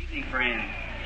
evening, friends.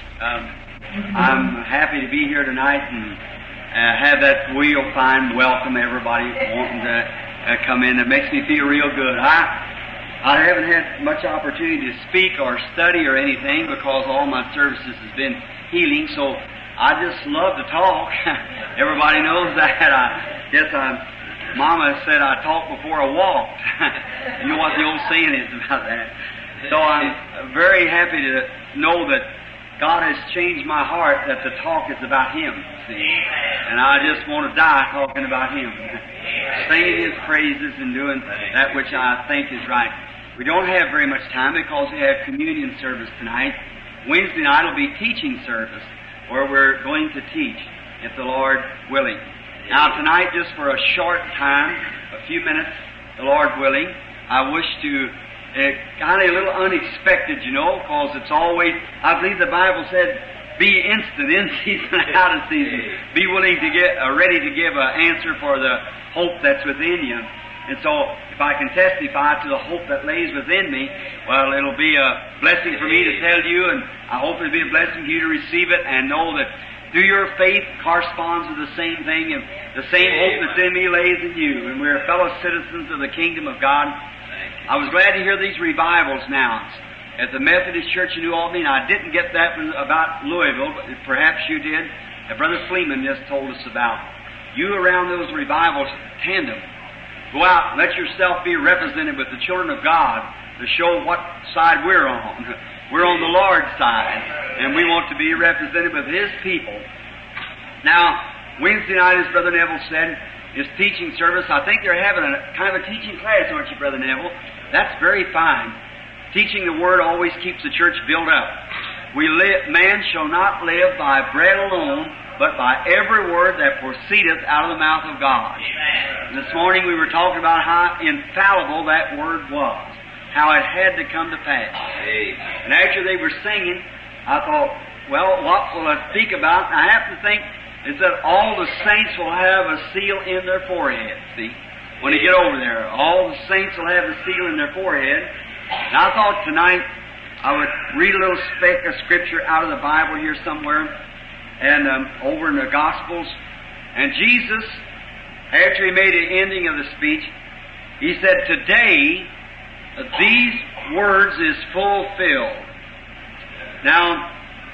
I'm happy to be here tonight and have that real fine welcome, everybody wanting to come in. It makes me feel real good. I haven't had much opportunity to speak or study or anything because all my services has been healing, so I just love to talk. Everybody knows that. I guess Mama said I talked before I walked. You know what the old saying is about that. So I'm very happy to know that God has changed my heart, that the talk is about Him, see. And I just want to die talking about Him. Singing His praises and doing that which I think is right. We don't have very much time because we have communion service tonight. Wednesday night will be teaching service, where we're going to teach, if the Lord willing. Now tonight, just for a short time, a few minutes, the Lord willing, I wish to kind of a little unexpected, you know, because it's always, I believe the Bible said, be instant, in season, out of season. Be willing to get, ready to give an answer for the hope that's within you. And so, if I can testify to the hope that lays within me, well, it'll be a blessing for me to tell you, and I hope it'll be a blessing for you to receive it and know that through your faith corresponds to the same thing, and the same hope that's in me lays in you, and we're fellow citizens of the kingdom of God. I was glad to hear these revivals now at the Methodist Church in New Albany, and I didn't get that one about Louisville, but perhaps you did, that Brother Fleeman just told us about. You around those revivals, tandem. Go out and let yourself be represented with the children of God to show what side we're on. We're on the Lord's side, and we want to be represented with His people. Now, Wednesday night, as Brother Neville said, is teaching service. I think they're having a kind of a teaching class, aren't you, Brother Neville? That's very fine. Teaching the Word always keeps the church built up. Man shall not live by bread alone, but by every word that proceedeth out of the mouth of God. And this morning we were talking about how infallible that Word was, how it had to come to pass. And after they were singing, I thought, well, what will I speak about? And I have to think is that all the saints will have a seal in their forehead, see? When you get over there, all the saints will have a seal in their forehead. And I thought tonight I would read a little speck of Scripture out of the Bible here somewhere, and over in the Gospels. And Jesus, after He made the ending of the speech, He said, today, these words is fulfilled. Now,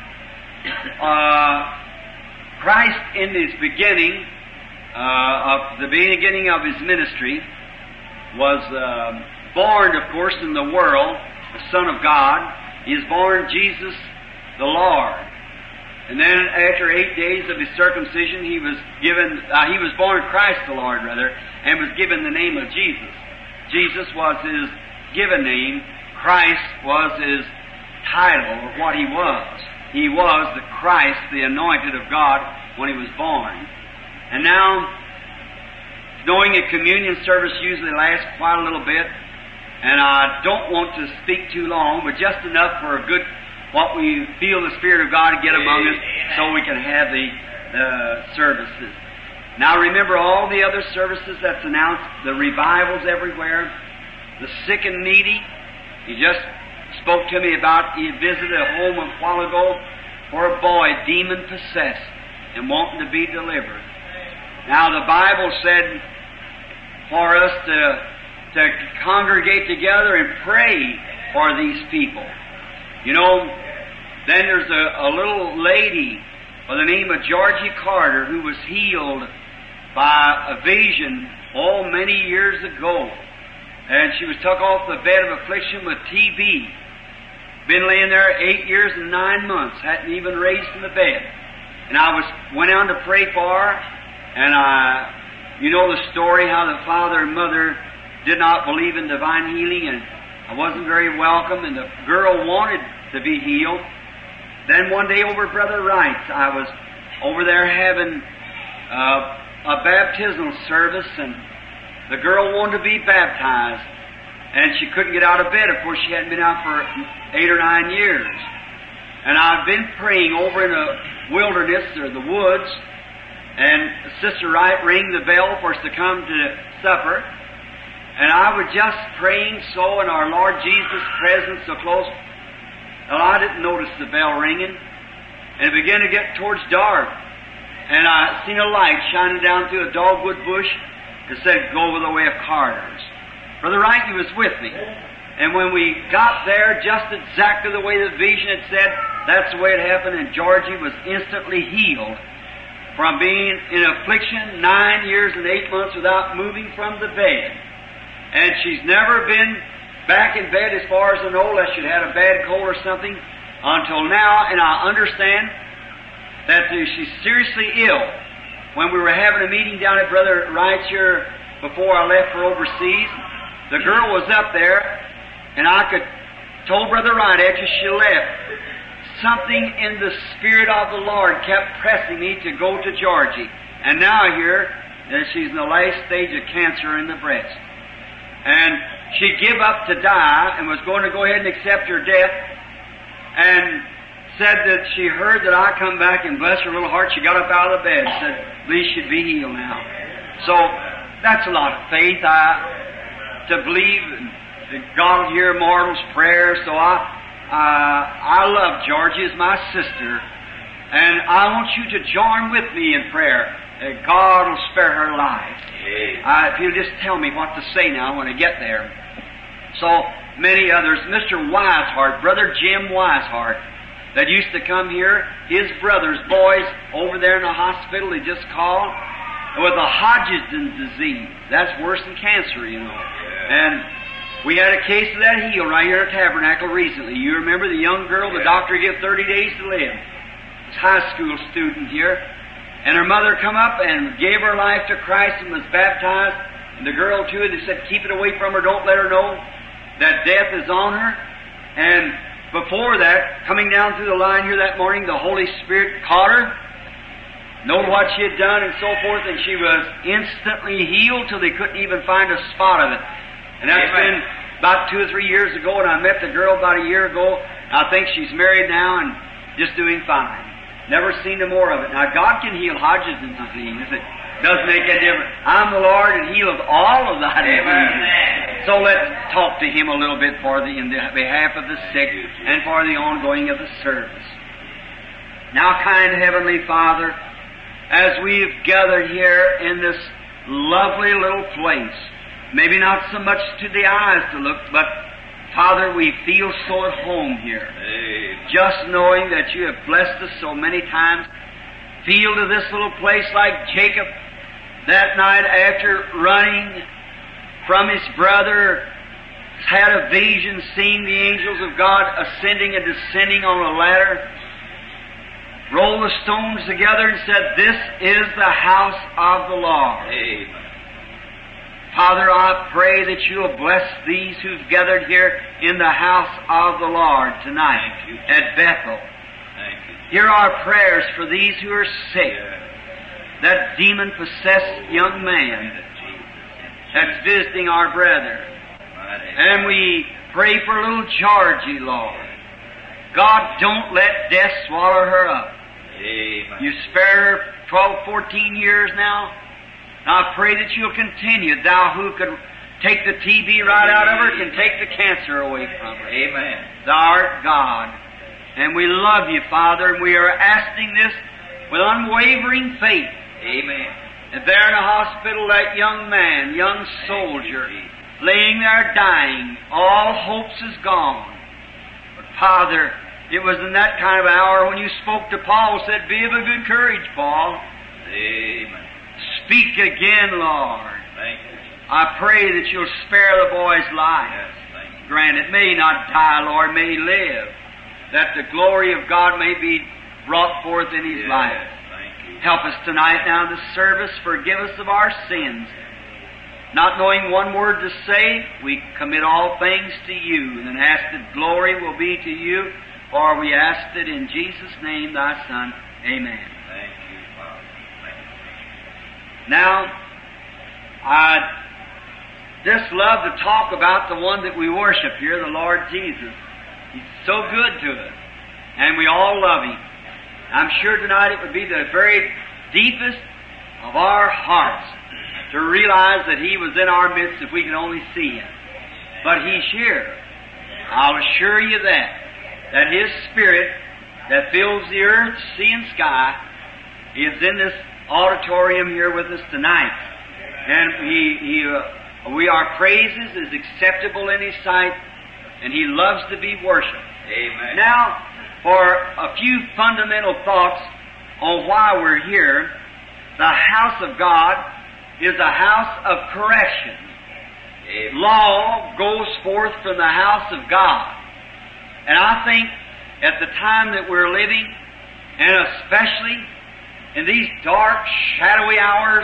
Christ in His beginning, of the beginning of His ministry, was born, of course, in the world, the Son of God. He is born Jesus the Lord. And then after 8 days of His circumcision, He was born Christ the Lord, rather, and was given the name of Jesus. Jesus was His given name. Christ was His title, or what He was. He was the Christ, the anointed of God, when He was born. And now, knowing a communion service usually lasts quite a little bit, and I don't want to speak too long, but just enough for a good, what we feel the Spirit of God to get among us, so we can have the services. Now remember all the other services that's announced, the revivals everywhere, the sick and needy. He just spoke to me about, he visited a home a while ago for a boy demon-possessed and wanting to be delivered. Now the Bible said for us to congregate together and pray for these people. You know, then there's a little lady by the name of Georgie Carter who was healed by a vision many years ago. And she was took off the bed of affliction with TB. Been laying there 8 years and 9 months, hadn't even raised from the bed. And I went out to pray for her, and you know the story how the father and mother did not believe in divine healing, and I wasn't very welcome, and the girl wanted to be healed. Then one day over at Brother Wright's, I was over there having a baptismal service, and the girl wanted to be baptized, and she couldn't get out of bed. Of course, she hadn't been out for 8 or 9 years. And I've been praying over in the wilderness or the woods, and Sister Wright rang the bell for us to come to supper. And I was just praying so in our Lord Jesus' presence so close. Well, I didn't notice the bell ringing, and it began to get towards dark. And I seen a light shining down through a dogwood bush that said, "Go over the way of Carter's." Brother Wright, he was with me. And when we got there, just exactly the way the vision had said, that's the way it happened, and Georgie was instantly healed from being in affliction 9 years and 8 months without moving from the bed. And she's never been back in bed as far as I know, unless she'd had a bad cold or something, until now, and I understand that she's seriously ill. When we were having a meeting down at Brother Wright's here before I left for overseas, the girl was up there, and I told Brother Wright after she left, something in the Spirit of the Lord kept pressing me to go to Georgie. And now I hear that she's in the last stage of cancer in the breast. And she gave up to die and was going to go ahead and accept her death, and said that she heard that I come back, and bless her little heart, she got up out of the bed and said, at least she'd be healed now. So that's a lot of faith to believe that God will hear mortals' prayers. So I love Georgie as my sister, and I want you to join with me in prayer that God will spare her life. If you'll just tell me what to say now when I get there. So many others, Mr. Wisehart, Brother Jim Wisehart, that used to come here, his brother's boys over there in the hospital, they just called, with a Hodgkin's disease. That's worse than cancer, you know. And we had a case of that healed right here at Tabernacle recently. You remember the young girl the doctor gave 30 days to live. It's a high school student here. And her mother come up and gave her life to Christ and was baptized. And the girl too, they said, keep it away from her, don't let her know that death is on her. And before that, coming down through the line here that morning, the Holy Spirit caught her, know what she had done and so forth, and she was instantly healed till they couldn't even find a spot of it. And that's been about 2 or 3 years ago, and I met the girl about a year ago. I think she's married now and just doing fine. Never seen no more of it. Now, God can heal Hodgkin's disease. It doesn't make any difference. I'm the Lord and healeth all of thy diseases. So let's talk to Him a little bit in the behalf of the sick and for the ongoing of the service. Now, kind Heavenly Father, as we've gathered here in this lovely little place, maybe not so much to the eyes to look, but Father, we feel so at home here. Just knowing that You have blessed us so many times. Feel to this little place like Jacob that night after running from his brother, had a vision, seeing the angels of God ascending and descending on a ladder, rolled the stones together and said, this is the house of the Lord. Amen. Father, I pray that You will bless these who've gathered here in the house of the Lord tonight at Bethel. Hear our prayers for these who are sick, that demon-possessed young man that's visiting our brother. And we pray for little Georgie, Lord. God, don't let death swallow her up. Amen. You spare her 12, 14 years now. I pray that You'll continue. Thou who could take the TB right out of her can take the cancer away from her. Amen. Thou art God. And we love You, Father, and we are asking this with unwavering faith. Amen. And there in the hospital, that young man, young soldier, laying there dying, all hopes is gone. But Father, it was in that kind of hour when You spoke to Paul, said, be of a good courage, Paul. Amen. Speak again, Lord. Thank You. I pray that You'll spare the boy's life. Yes, thank You. Grant it may not die, Lord, may he live, that the glory of God may be brought forth in his life. Thank You. Help us tonight now in the service. Forgive us of our sins. Not knowing one word to say, we commit all things to You, and then ask that glory will be to You, for we ask it in Jesus' name, Thy Son. Amen. Thank You, Father. Thank You. Now, I just love to talk about the one that we worship here, the Lord Jesus. He's so good to us, and we all love Him. I'm sure tonight it would be the very deepest of our hearts to realize that He was in our midst if we could only see Him. But He's here. I'll assure you that. that His Spirit that fills the earth, sea, and sky is in this auditorium here with us tonight. And our praises is acceptable in His sight, and He loves to be worshipped. Amen. Now, for a few fundamental thoughts on why we're here, the house of God is a house of correction. Amen. Law goes forth from the house of God. And I think at the time that we're living, and especially in these dark, shadowy hours,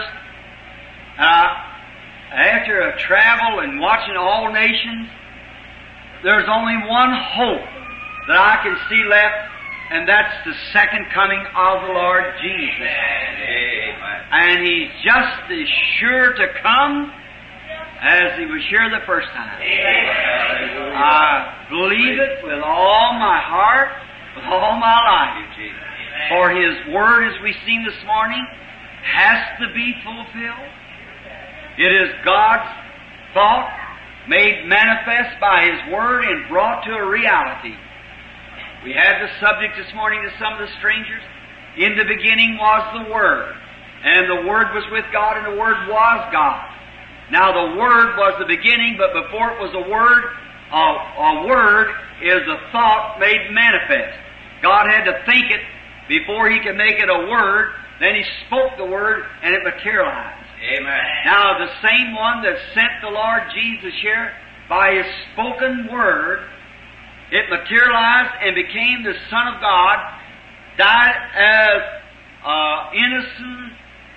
after a travel and watching all nations, there's only one hope that I can see left, and that's the second coming of the Lord Jesus. Amen. And He's just as sure to come as He was here the first time. Hallelujah. I believe it with all my heart, with all my life. For His Word, as we've seen this morning, has to be fulfilled. It is God's thought made manifest by His Word and brought to a reality. We had the subject this morning to some of the strangers. In the beginning was the Word, and the Word was with God, and the Word was God. Now the Word was the beginning, but before it was a Word is a thought made manifest. God had to think it before He could make it a Word. Then He spoke the Word, and it materialized. Amen. Now the same one that sent the Lord Jesus here by His spoken Word, it materialized and became the Son of God, died as innocent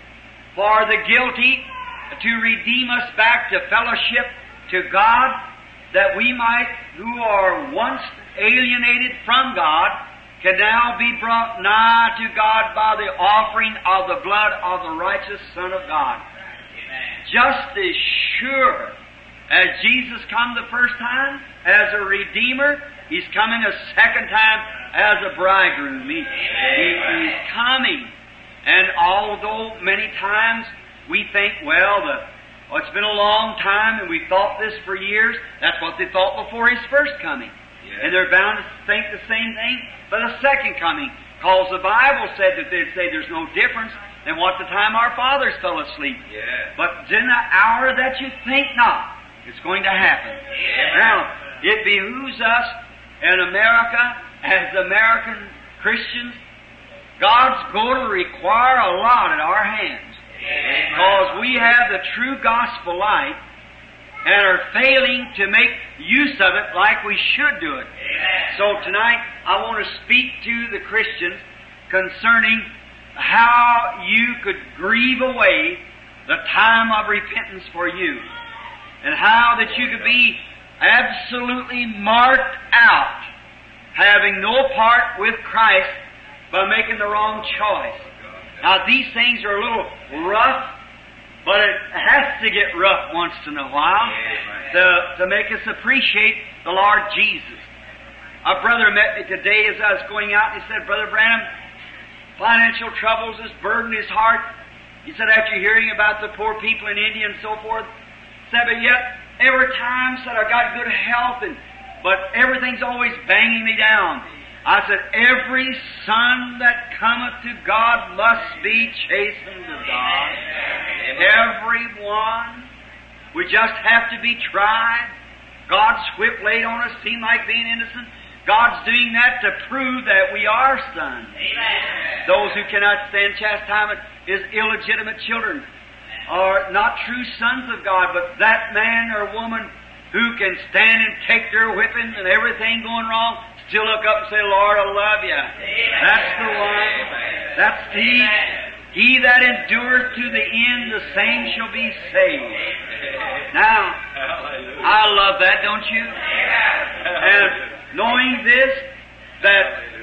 for the guilty, to redeem us back to fellowship to God, that we might, who are once alienated from God, can now be brought nigh to God by the offering of the blood of the righteous Son of God. Amen. Just as sure as Jesus come the first time as a Redeemer, He's coming a second time as a bridegroom. He's coming. And although many times we think, well, it's been a long time and we thought this for years, that's what they thought before His first coming. Yeah. And they're bound to think the same thing for the second coming, because the Bible said that they'd say there's no difference than what the time our fathers fell asleep. Yeah. But in the hour that you think not, it's going to happen. Yeah. Now, it behooves us in America, as American Christians, God's going to require a lot at our hands. Because we have the true gospel light and are failing to make use of it like we should do it. So tonight I want to speak to the Christians concerning how you could grieve away the time of repentance for you, and how that you could be absolutely marked out, having no part with Christ by making the wrong choice. Now these things are a little rough, but it has to get rough once in a while to make us appreciate the Lord Jesus. A brother met me today as I was going out, and he said, Brother Branham, financial troubles has burdened his heart. He said, after hearing about the poor people in India and so forth, said, but yet every time, said, I got good health, but everything's always banging me down. I said, every son that cometh to God must be chastened of God. Every one. We just have to be tried. God's whip laid on us seem like being innocent. God's doing that to prove that we are sons. Those who cannot stand chastisement is illegitimate children, are not true sons of God, but that man or woman who can stand and take their whipping and everything going wrong, still look up and say, Lord, I love you. That's the one. That's he that endureth to the end, the same shall be saved. Now, I love that, don't you? And knowing this, that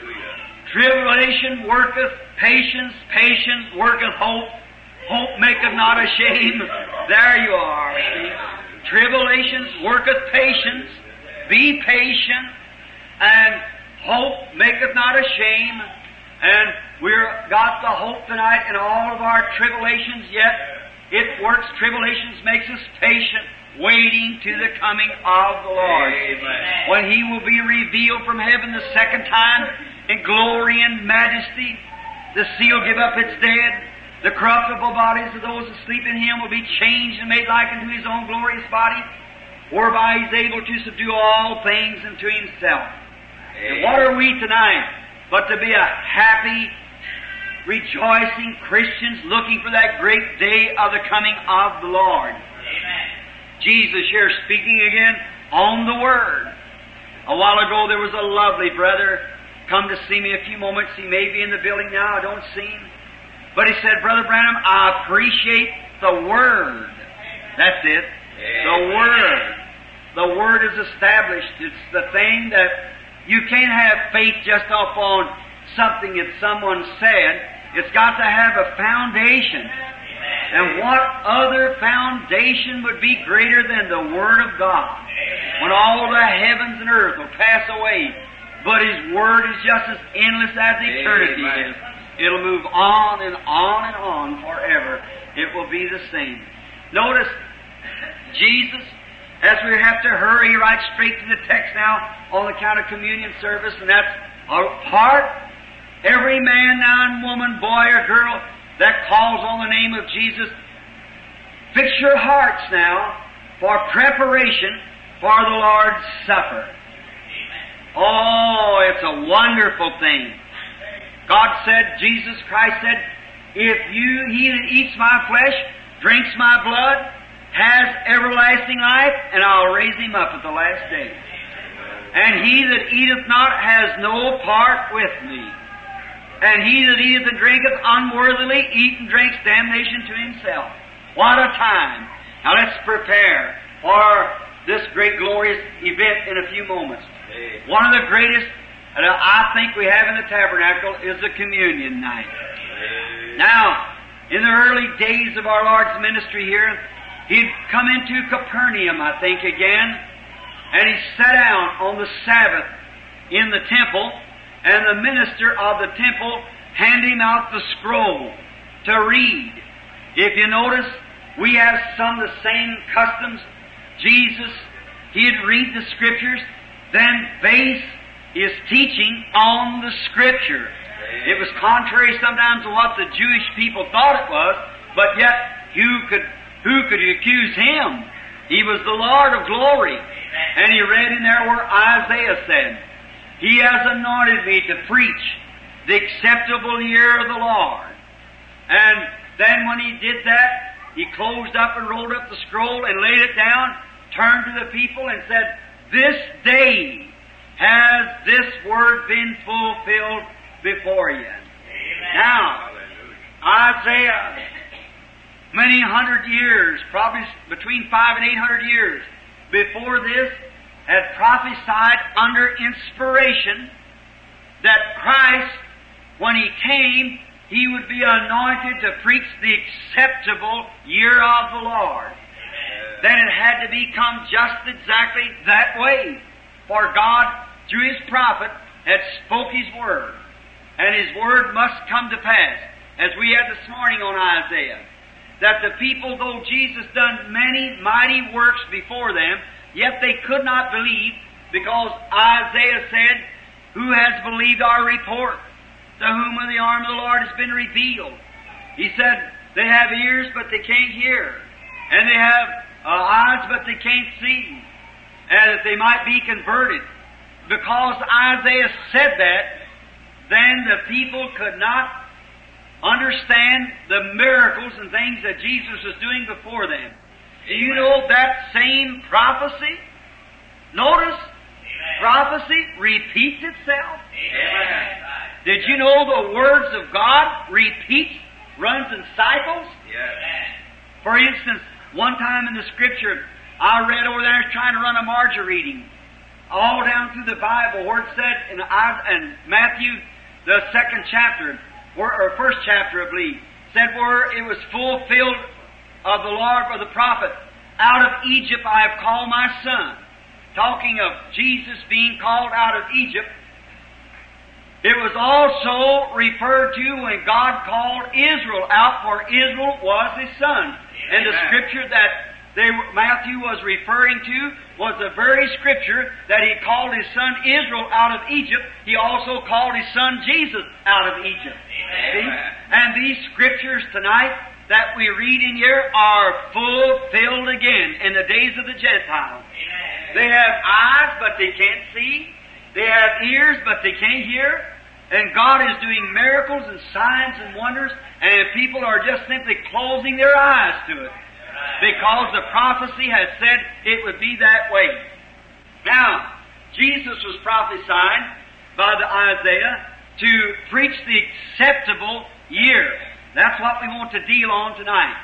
tribulation worketh patience, patience worketh hope, hope maketh not ashamed. There you are. See? Tribulations worketh patience. Be patient. And hope maketh not ashamed. And we've got the hope tonight in all of our tribulations, yet it works. Tribulations makes us patient. waiting to the coming of the Lord. Amen. When He will be revealed from heaven the second time in glory and majesty, the seal give up its dead, the corruptible bodies of those that sleep in Him will be changed and made like unto His own glorious body, whereby He's able to subdue all things unto Himself. And what are we tonight but to be a happy, rejoicing Christians looking for that great day of the coming of the Lord? Amen. Jesus here speaking again on the Word. A while ago there was a lovely brother come to see me a few moments. He may be in the building now, I don't see him. But he said, Brother Branham, I appreciate the Word. That's it. The Word. The Word is established. It's the thing that you can't have faith just upon something that someone said. It's got to have a foundation. And what other foundation would be greater than the Word of God? When all the heavens and earth will pass away, but His Word is just as endless as eternity is. It'll move on and on and on forever. It will be the same. Notice, Jesus, as we have to hurry right straight to the text now on account of communion service, and that's our part. Every man now and woman, boy or girl that calls on the name of Jesus, fix your hearts now for preparation for the Lord's Supper. Oh, it's a wonderful thing. God said, Jesus Christ said, he that eats my flesh, drinks my blood, has everlasting life, and I'll raise him up at the last day. And he that eateth not has no part with me. And he that eateth and drinketh unworthily, eat and drinks damnation to himself. What a time. Now let's prepare for this great glorious event in a few moments. One of the greatest I think we have in the tabernacle is the communion night. Now, in the early days of our Lord's ministry here, He'd come into Capernaum, I think, again, and He sat down on the Sabbath in the temple, and the minister of the temple handed Him out the scroll to read. If you notice, we have some of the same customs. Jesus, He'd read the Scriptures, then base His teaching on the Scripture. It was contrary sometimes to what the Jewish people thought it was, but yet who could accuse Him? He was the Lord of glory. And He read in there where Isaiah said, He has anointed me to preach the acceptable year of the Lord. And then when He did that, He closed up and rolled up the scroll and laid it down, turned to the people and said, This day has this word been fulfilled before you. Now, Isaiah, many hundred years, probably between 500 and 800 years before this, had prophesied under inspiration that Christ, when He came, He would be anointed to preach the acceptable year of the Lord. Then it had to become just exactly that way. For God, through His prophet, had spoke His Word. And His Word must come to pass. As we had this morning on Isaiah. That the people, though Jesus done many mighty works before them, yet they could not believe, because Isaiah said, Who has believed our report? To whom the arm of the Lord has been revealed. He said, They have ears, but they can't hear. And they have eyes, but they can't see. And that they might be converted. Because Isaiah said that, then the people could not understand the miracles and things that Jesus was doing before them. Do you know that same prophecy? Notice, prophecy repeats itself. Amen. Did you know the words of God runs in cycles? Yes. For instance, one time in the Scripture, I read over there trying to run a Marger reading, all down through the Bible, where it said in Matthew, the second chapter, or first chapter, I believe, said where it was fulfilled of the Lord or the prophet, Out of Egypt I have called my son. Talking of Jesus being called out of Egypt, it was also referred to when God called Israel out, for Israel was His son. And the Scripture that Matthew was referring to was the very Scripture that He called His Son Israel out of Egypt. He also called His Son Jesus out of Egypt. See? And these Scriptures tonight that we read in here are fulfilled again in the days of the Gentiles. They have eyes, but they can't see. They have ears, but they can't hear. And God is doing miracles and signs and wonders, and people are just simply closing their eyes to it, because the prophecy has said it would be that way. Now, Jesus was prophesying by the Isaiah to preach the acceptable year. That's what we want to deal on tonight.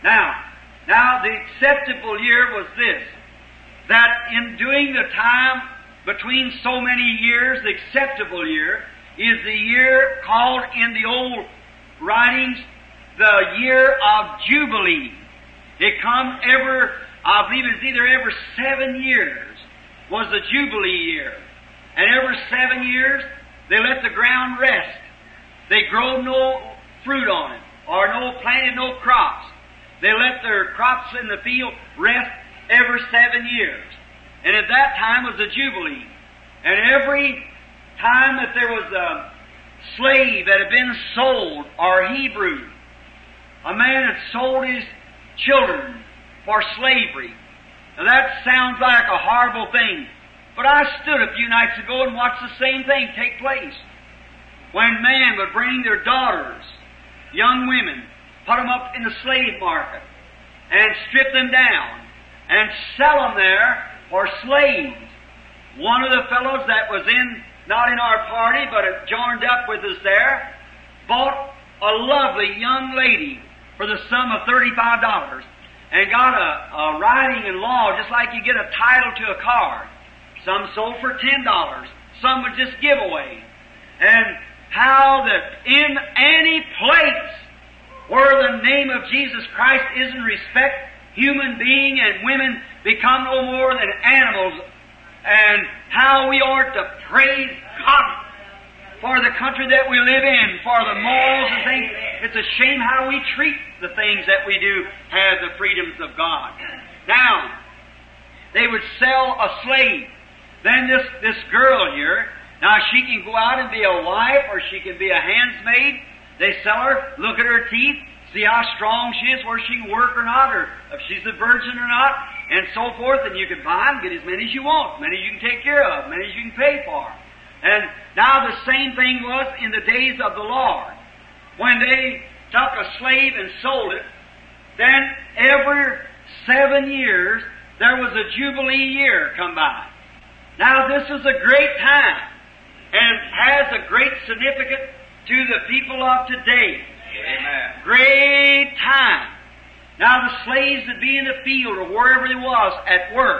Now the acceptable year was this, that in doing the time between so many years, the acceptable year is the year called in the old writings the year of Jubilee. It comes I believe it's either every 7 years was the Jubilee year. And every 7 years they let the ground rest. They grow no fruit on it, or planted no crops. They let their crops in the field rest every 7 years. And at that time was the Jubilee. And every time that there was a slave that had been sold, or Hebrew, a man had sold his children for slavery. Now that sounds like a horrible thing, but I stood a few nights ago and watched the same thing take place. When men would bring their daughters, young women, put them up in the slave market, and strip them down, and sell them there for slaves. One of the fellows that was not in our party, but had joined up with us there, bought a lovely young lady for the sum of $35, and got a writing in law just like you get a title to a car. Some sold for $10, some would just give away. And how that in any place where the name of Jesus Christ is in respect, human being and women become no more than animals, and how we are to praise God for the country that we live in, for the morals and things. It's a shame how we treat the things that we do have the freedoms of God. Now, they would sell a slave. Then this girl here, now she can go out and be a wife, or she can be a handsmaid. They sell her, look at her teeth, see how strong she is, where she can work or not, or if she's a virgin or not, and so forth. And you can buy them, get as many as you want, as many as you can take care of, as many as you can pay for. And now the same thing was in the days of the Lord. When they took a slave and sold it, then every 7 years there was a Jubilee year come by. Now this is a great time, and has a great significance to the people of today. Amen. Great time. Now the slaves would be in the field or wherever they was at work,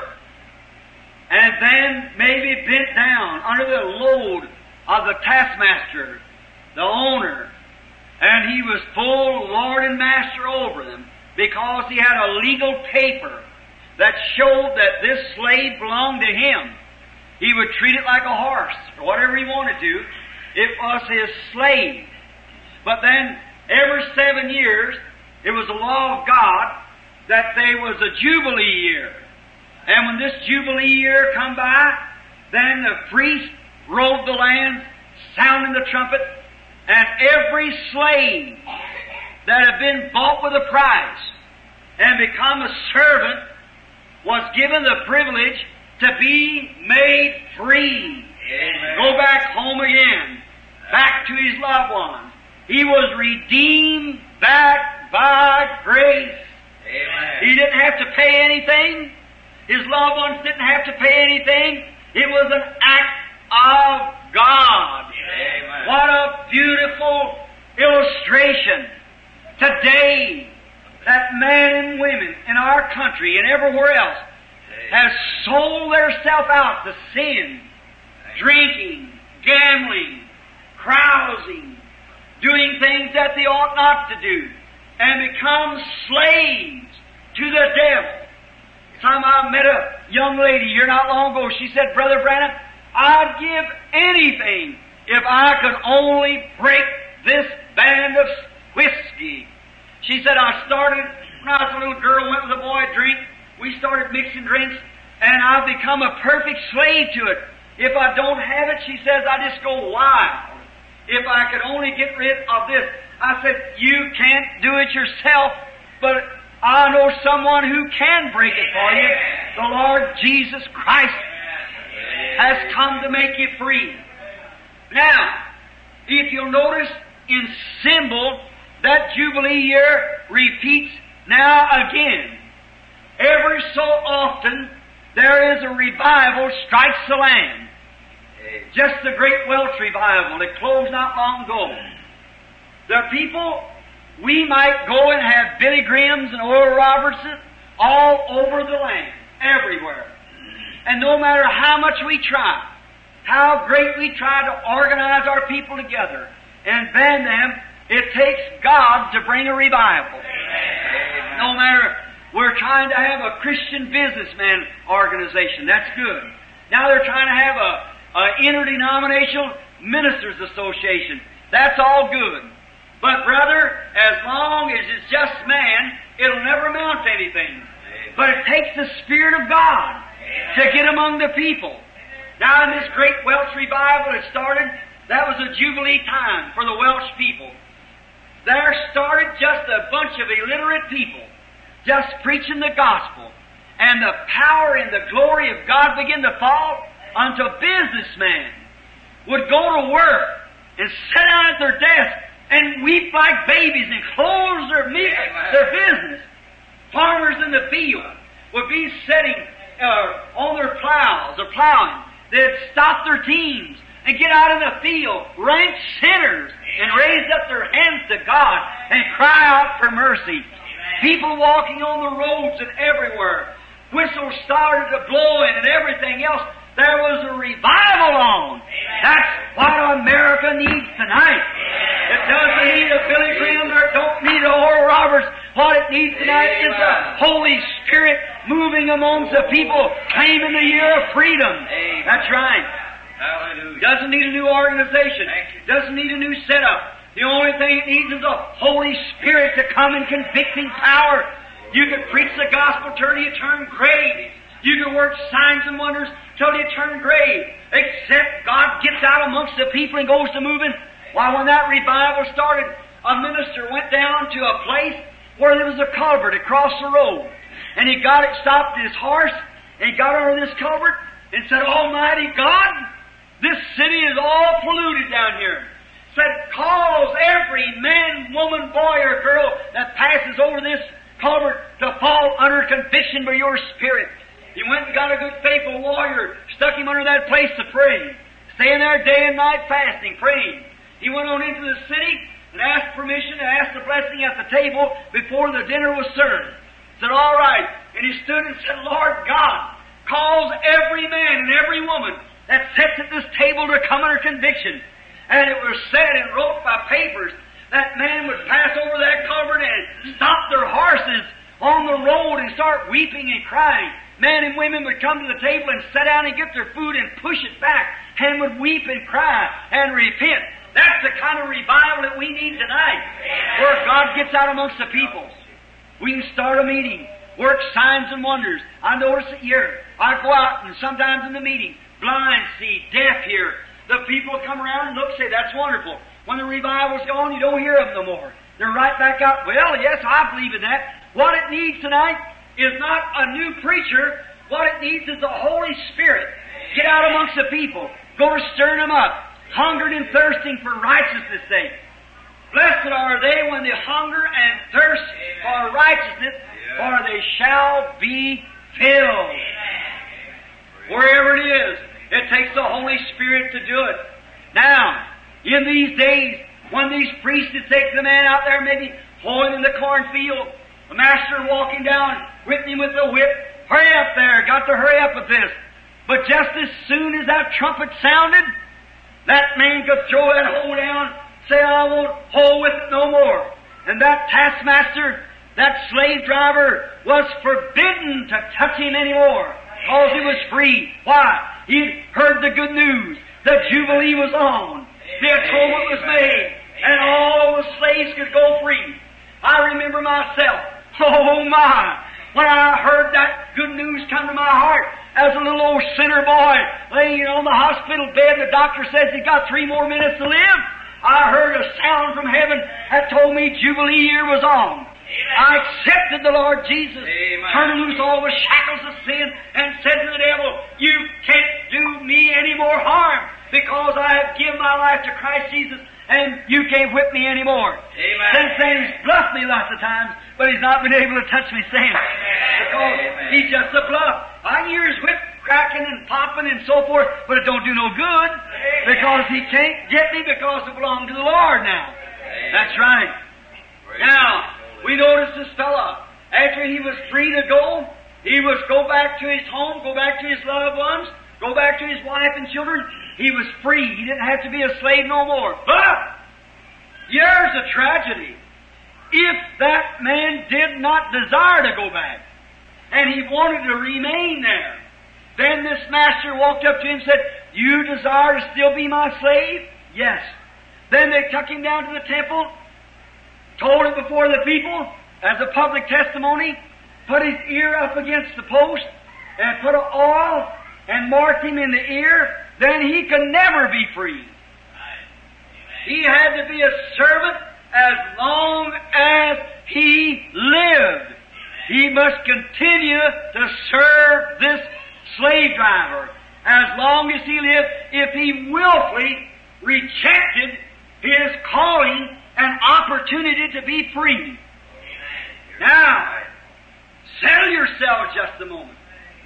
and then maybe bent down under the load of the taskmaster, the owner, and he was full Lord and Master over them because he had a legal paper that showed that this slave belonged to him. He would treat it like a horse or whatever he wanted to. It was his slave. But then every 7 years it was the law of God that there was a Jubilee year. And when this Jubilee year come by, then the priest rode the land, sounding the trumpet, and every slave that had been bought with a price and become a servant was given the privilege to be made free. Amen. Go back home again, back to his loved ones. He was redeemed back by grace. Amen. He didn't have to pay anything. His loved ones didn't have to pay anything. It was an act of God. Amen. What a beautiful illustration today that men and women in our country and everywhere else has sold themselves out to sin, drinking, gambling, carousing, doing things that they ought not to do, and become slaves to the devil. I met a young lady here not long ago. She said, Brother Branham, I'd give anything if I could only break this band of whiskey. She said, I started when I was a little girl, went with a boy to drink, we started mixing drinks, and I've become a perfect slave to it. If I don't have it, she says, I just go wild. If I could only get rid of this. I said, you can't do it yourself, but I know someone who can break it for you. The Lord Jesus Christ has come to make you free. Now, if you'll notice in symbol, that Jubilee year repeats now again. Every so often, there is a revival strikes the land. Just the Great Welsh Revival that closed not long ago. The people, we might go and have Billy Grahams and Oral Robertson all over the land, everywhere. And no matter how much we try, how great we try to organize our people together and band them, it takes God to bring a revival. No matter, we're trying to have a Christian businessman organization. That's good. Now they're trying to have a interdenominational ministers association. That's all good. But brother, as long as it's just man, it'll never amount to anything. But it takes the Spirit of God to get among the people. Now in this great Welsh revival that started, that was a Jubilee time for the Welsh people. There started just a bunch of illiterate people just preaching the gospel. And the power and the glory of God began to fall until businessmen would go to work and sit down at their desk and weep like babies and close their business. Farmers in the field would be sitting on their plows or plowing. They'd stop their teams and get out in the field, rank sinners, and raise up their hands to God and cry out for mercy. People walking on the roads and everywhere. Whistles started to blowing and everything else. There was a revival on. That's what America needs tonight. It doesn't need a Billy Graham or it don't need a Oral Roberts. What it needs tonight is the Holy Spirit moving amongst the people, claiming the year of freedom. That's right. Hallelujah. Doesn't need a new organization. Doesn't need a new setup. The only thing it needs is the Holy Spirit to come in convicting power. You can preach the gospel till you turn gray. You can work signs and wonders till you turn gray. Except God gets out amongst the people and goes to moving. Why, when that revival started, a minister went down to a place where there was a culvert across the road. And he stopped his horse, and he got under this culvert and said, Almighty God, this city is all polluted down here. Said, cause every man, woman, boy, or girl that passes over this culvert to fall under conviction by your Spirit. He went and got a good faithful warrior, stuck him under that place to pray, staying there day and night fasting, praying. He went on into the city and asked permission to ask the blessing at the table before the dinner was served. Said, all right. And he stood and said, Lord God, cause every man and every woman that sits at this table to come under conviction. And it was said and wrote by papers that man would pass over that culvert and stop their horses on the road and start weeping and crying. Men and women would come to the table and sit down and get their food and push it back and would weep and cry and repent. That's the kind of revival that we need tonight, where God gets out amongst the people. We can start a meeting, work signs and wonders. I notice it here. I go out and sometimes in the meeting, blind see, deaf hear. The people come around and look, say, that's wonderful. When the revival's gone, you don't hear them no more. They're right back out. Well, yes, I believe in that. What it needs tonight is not a new preacher. What it needs is the Holy Spirit. Get out amongst the people. Go to stirring them up. Hungered and thirsting for righteousness' sake. Blessed are they when they hunger and thirst for righteousness, for they shall be filled. Wherever it is, it takes the Holy Spirit to do it. Now, in these days, when these priests would take the man out there, maybe hoeing in the cornfield, the master walking down, whipping him with the whip, hurry up there, got to hurry up with this. But just as soon as that trumpet sounded, that man could throw that hoe down, say, I won't hoe with it no more. And that taskmaster, that slave driver, was forbidden to touch him anymore, because he was free. Why? He'd heard the good news. The Jubilee was on. The atonement was made. And all the slaves could go free. I remember myself, oh my, when I heard that good news come to my heart. As a little old sinner boy laying on the hospital bed, the doctor says he got 3 more minutes to live. I heard a sound from heaven that told me Jubilee year was on. I accepted the Lord Jesus, turned loose all the shackles of sin, and said to the devil, you can't do me any more harm, because I have given my life to Christ Jesus, and you can't whip me anymore. Since then, he's bluffed me lots of times, but he's not been able to touch me since, because he's just a bluff. I hear his whip cracking and popping and so forth, but it don't do no good, because he can't get me, because I belong to the Lord now. That's right. Now, we notice this fella, after he was free to go, he was go back to his home, go back to his loved ones, go back to his wife and children. He was free. He didn't have to be a slave no more. But here's a tragedy. If that man did not desire to go back, and he wanted to remain there, then this master walked up to him and said, you desire to still be my slave? Yes. Then they took him down to the temple, told him before the people as a public testimony, put his ear up against the post, and put an oil and marked him in the ear, then he could never be free. He had to be a servant as long as he lived. He must continue to serve this slave driver as long as he lived. If he willfully rejected his calling and opportunity to be free. Now, settle yourselves just a moment.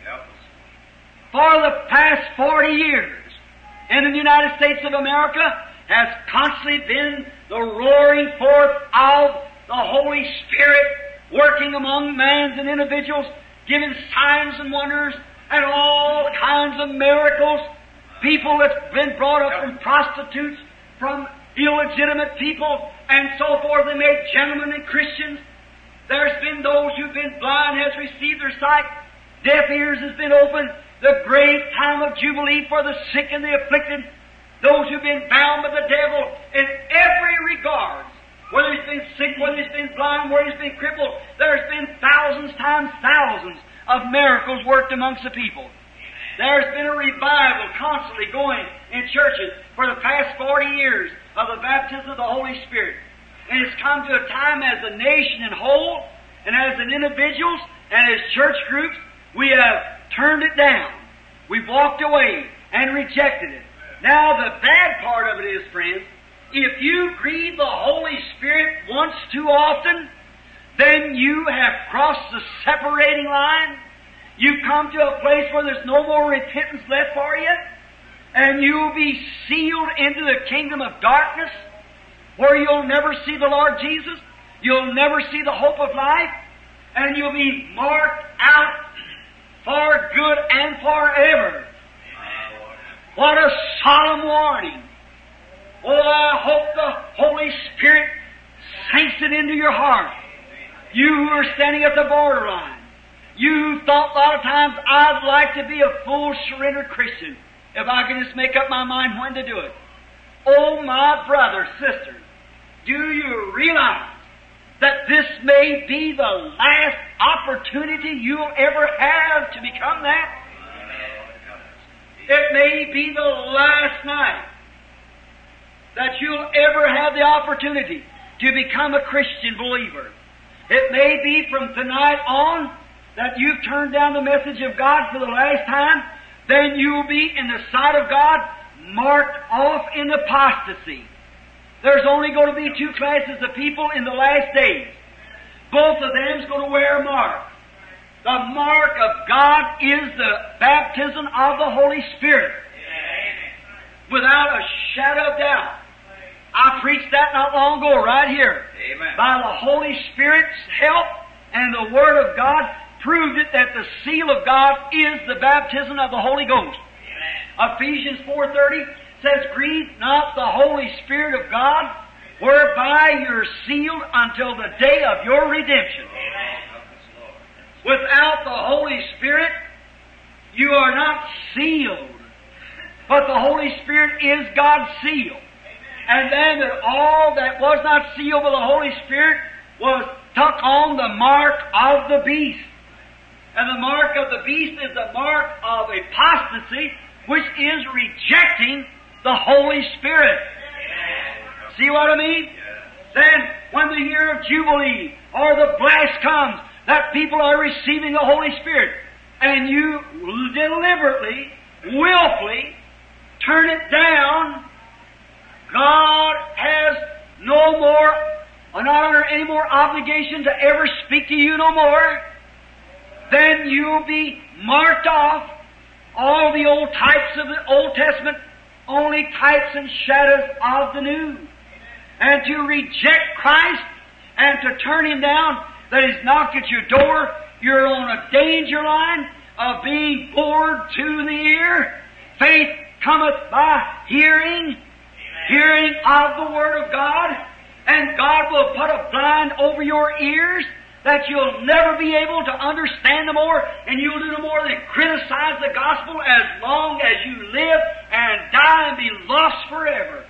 For the past 40 years, in the United States of America, has constantly been the roaring forth of the Holy Spirit working among men and individuals, giving signs and wonders and all kinds of miracles. People that's been brought up from prostitutes, from illegitimate people, and so forth, they made gentlemen and Christians. There's been those who've been blind has received their sight. Deaf ears has been opened. The great time of Jubilee for the sick and the afflicted. Those who've been bound by the devil in every regard. Whether he's been sick, whether he's been blind, whether he's been crippled. There's been thousands times thousands of miracles worked amongst the people. There's been a revival constantly going in churches for the past 40 years of the baptism of the Holy Spirit. And it's come to a time as a nation in whole, and as an individuals, and as church groups, we have turned it down. We've walked away and rejected it. Now the bad part of it is, friends, if you grieve the Holy Spirit once too often, then you have crossed the separating line. You come to a place where there's no more repentance left for you, and you'll be sealed into the kingdom of darkness, where you'll never see the Lord Jesus, you'll never see the hope of life, and you'll be marked out for good and forever. What a solemn warning. Oh, I hope the Holy Spirit sinks it into your heart. You who are standing at the borderline, you who thought a lot of times, I'd like to be a full surrendered Christian if I can just make up my mind when to do it. Oh, my brother, sister, do you realize that this may be the last opportunity you'll ever have to become that? It may be the last night that you'll ever have the opportunity to become a Christian believer. It may be from tonight on that you've turned down the message of God for the last time. Then you'll be in the sight of God marked off in apostasy. There's only going to be two classes of people in the last days. Both of them's going to wear a mark. The mark of God is the baptism of the Holy Spirit. Without a shadow of doubt. I preached that not long ago right here. Amen. By the Holy Spirit's help and the Word of God proved it that the seal of God is the baptism of the Holy Ghost. Amen. Ephesians 4:30 says, grieve not the Holy Spirit of God, whereby you're sealed until the day of your redemption. Amen. Without the Holy Spirit, you are not sealed. But the Holy Spirit is God's seal. And then that all that was not sealed by the Holy Spirit was took on the mark of the beast. And the mark of the beast is the mark of apostasy, which is rejecting the Holy Spirit. See what I mean? Then, when the year of Jubilee or the blast comes, that people are receiving the Holy Spirit, and you deliberately, willfully turn it down, God has no more, or not under any more obligation to ever speak to you no more. Then you'll be marked off. All the old types of the Old Testament, only types and shadows of the New. And to reject Christ and to turn Him down, that He's knocked at your door, you're on a danger line of being bored to the ear. Faith cometh by hearing, hearing of the Word of God, and God will put a blind over your ears that you'll never be able to understand no more, and you'll do no more than criticize the gospel as long as you live and die and be lost forever.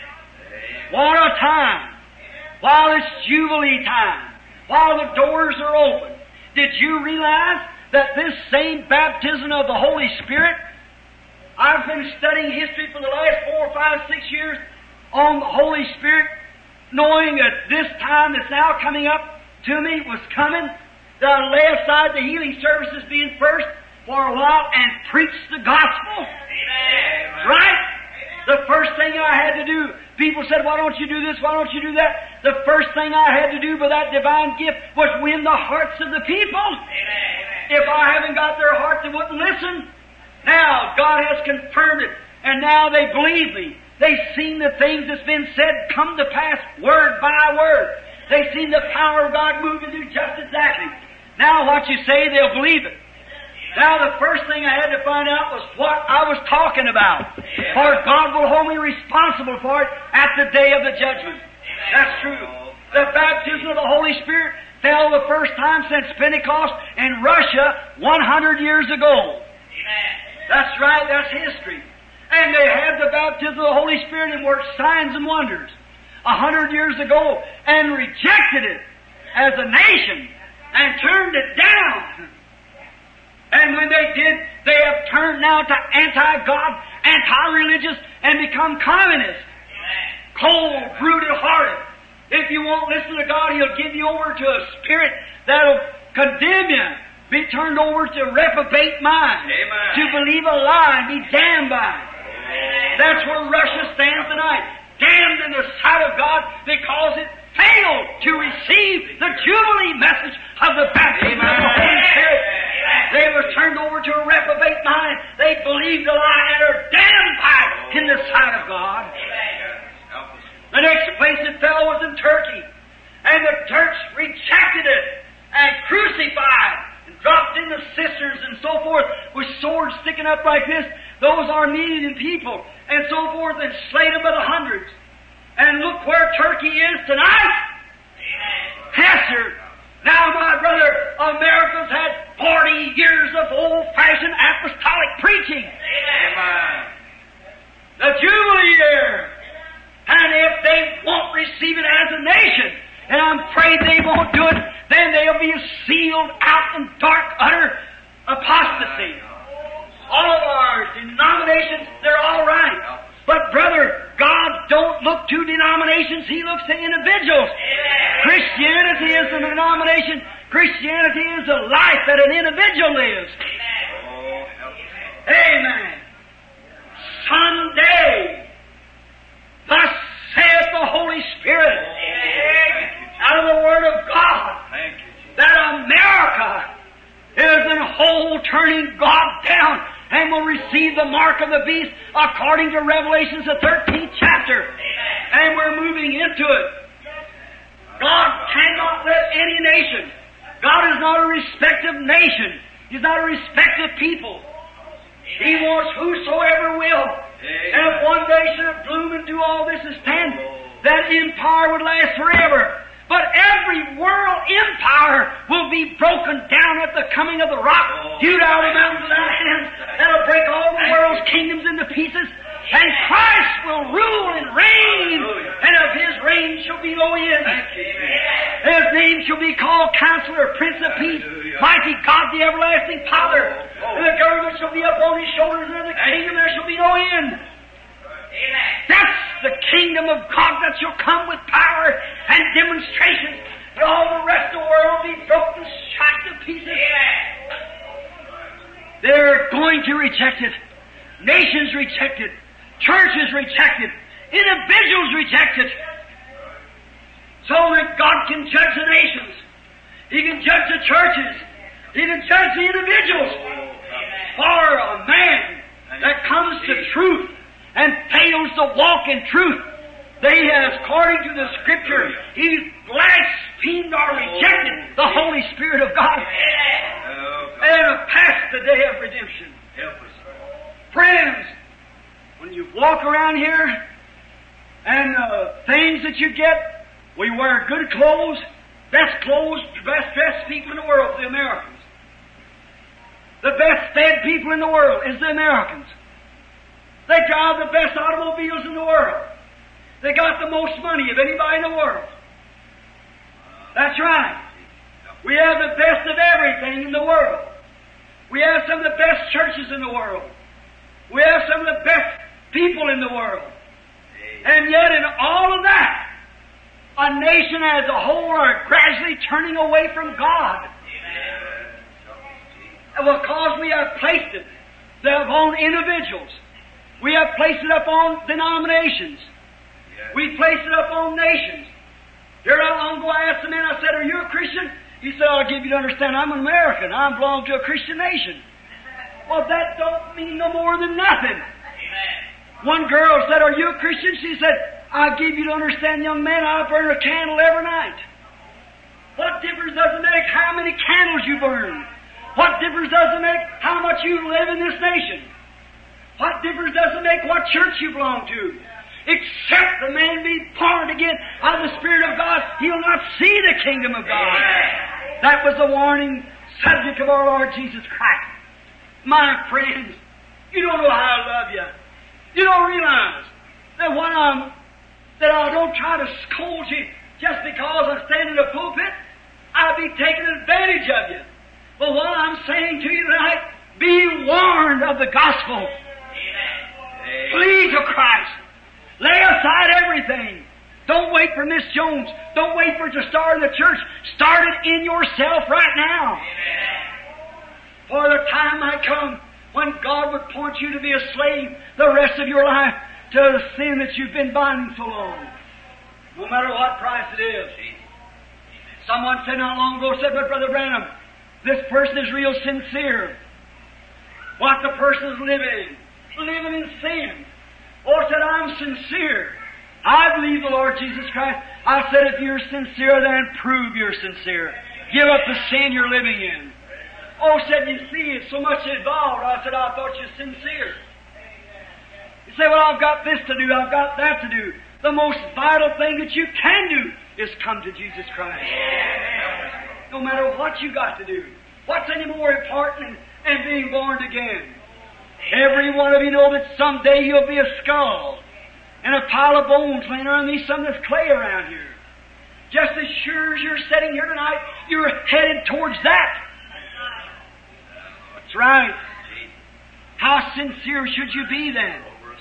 What a time! While it's Jubilee time, while the doors are open, did you realize that this same baptism of the Holy Spirit, I've been studying history for the last 4, 5, 6 years on the Holy Spirit, knowing that this time that's now coming up to me was coming, that I lay aside the healing services being first for a while and preach the gospel. Amen. Right? The first thing I had to do, people said, why don't you do this, why don't you do that? The first thing I had to do by that divine gift was win the hearts of the people. Amen. If I haven't got their heart, they wouldn't listen. Now, God has confirmed it, and now they believe me. They've seen the things that's been said come to pass word by word. They've seen the power of God moving through just exactly. Now what you say, they'll believe it. Now the first thing I had to find out was what I was talking about. For God will hold me responsible for it at the day of the judgment. That's true. The baptism of the Holy Spirit fell the first time since Pentecost in Russia 100 years ago. That's right, that's history. And they had the baptism of the Holy Spirit and worked signs and wonders 100 years ago and rejected it as a nation and turned it down. And when they did, they have turned now to anti-God, anti-religious, and become communists. Cold, brooded-hearted. If you won't listen to God, He'll give you over to a spirit that'll condemn you, be turned over to reprobate mind, to believe a lie and be damned by it. That's where Russia stands tonight. Damned in the sight of God because it failed to receive the Jubilee message of the baptism of the Holy Spirit. They were turned over to a reprobate mind. They believed a lie and are damned by it in the sight of God. The next place it fell was in Turkey. And the Turks rejected it and crucified and dropped in the cisterns and so forth with swords sticking up like this. Those Armenian people and so forth, and slayed them by the hundreds. And look where Turkey is tonight. Yes, sir. Now, my brother, America's had 40 years of old-fashioned apostolic preaching. The Jubilee year. And if they won't receive it as a nation, and I'm afraid they won't do it, then they'll be sealed out in dark, utter apostasy. All of our denominations, they're all right. But brother, God don't look to denominations, He looks to individuals. Christianity is a denomination. Christianity is the life that an individual lives. Amen. Someday, thus saith the Holy Spirit, out of the Word of God, that America is in whole turning God down and will receive the mark of the beast according to Revelations the 13th chapter. And we're moving into it. God cannot let any nation. God is not a respective nation. He's not a respective people. He wants whosoever will. And if one day should bloom and do all this and stand, that empire would last forever. But every world empire will be broken down at the coming of the rock, hewed out of the mountains of our hands. That'll break all the world's kingdoms into pieces. And Christ will rule and reign. And of His reign shall be no end. His name shall be called Counselor, Prince of Peace, Mighty God, the everlasting Father. And the government shall be upon his shoulders, and in the kingdom there shall be no end. That's the kingdom of God that shall come with power and demonstrations, and all the rest of the world will be broken, shot to pieces. They're going to reject it. Nations reject it. Churches reject it. Individuals reject it. So that God can judge the nations. He can judge the churches. He can judge the individuals. For a man that comes to truth and fails to walk in truth, they has, according to the Scripture, he's blasphemed or rejected the Holy Spirit of God and have passed the day of redemption. Friends, when you walk around here and things that you get, we wear good clothes, best dressed people in the world, the Americans. The best fed people in the world is the Americans. They drive the best automobiles in the world. They got the most money of anybody in the world. That's right. We have the best of everything in the world. We have some of the best churches in the world. We have some of the best people in the world. And yet in all of that, a nation as a whole are gradually turning away from God. Because we have placed it upon individuals. We have placed it upon denominations. We placed it upon nations. Here not long ago I asked a man, I said, "Are you a Christian?" He said, "I'll give you to understand I'm an American. I belong to a Christian nation." Well, that don't mean no more than nothing. One girl said, "Are you a Christian?" She said, "I'll give you to understand, young man, I burn a candle every night." What difference does it make how many candles you burn? What difference does it make how much you live in this nation? What difference does it make what church you belong to? Except the man be born again of the Spirit of God, he'll not see the kingdom of God. That was the warning subject of our Lord Jesus Christ. My friends, you don't know how I love you. You don't realize that I don't try to scold you just because I stand in the pulpit. I'll be taking advantage of you. But what I'm saying to you tonight, be warned of the gospel. Flee to Christ. Lay aside everything. Don't wait for Miss Jones. Don't wait for it to start in the church. Start it in yourself right now. For the time might come when God would point you to be a slave the rest of your life to the sin that you've been binding so long. No matter what price it is. Someone said not long ago, said, "But Brother Branham, this person is real sincere. What the person is living in sin." Oh, said, "I'm sincere. I believe the Lord Jesus Christ." I said, "If you're sincere, then prove you're sincere. Give up the sin you're living in." Oh, said, "You see, it's so much involved." I said, "I thought you were sincere." You say, "Well, I've got this to do, I've got that to do." The most vital thing that you can do is come to Jesus Christ. No matter what you got to do. What's any more important than being born again? Every one of you know that someday you'll be a skull and a pile of bones laying around me, some of this clay around here. Just as sure as you're sitting here tonight, you're headed towards that. That's right. How sincere should you be then?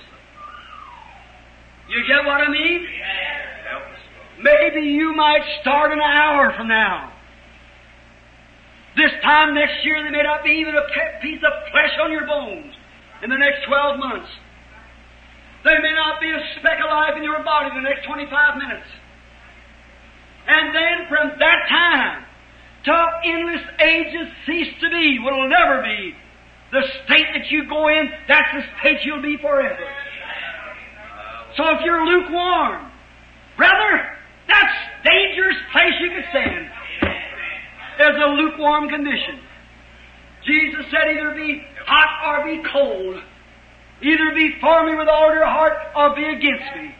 You get what I mean? Maybe you might start an hour from now. This time next year, there may not be even a piece of flesh on your bones in the next 12 months. There may not be a speck of life in your body in the next 25 minutes. And then from that time till endless ages cease to be, what will never be, the state that you go in, that's the state you'll be forever. So if you're lukewarm, brother, that's the dangerous place you can stand. There's a lukewarm condition. Jesus said, either be hot or be cold. Either be for me with all your heart or be against me.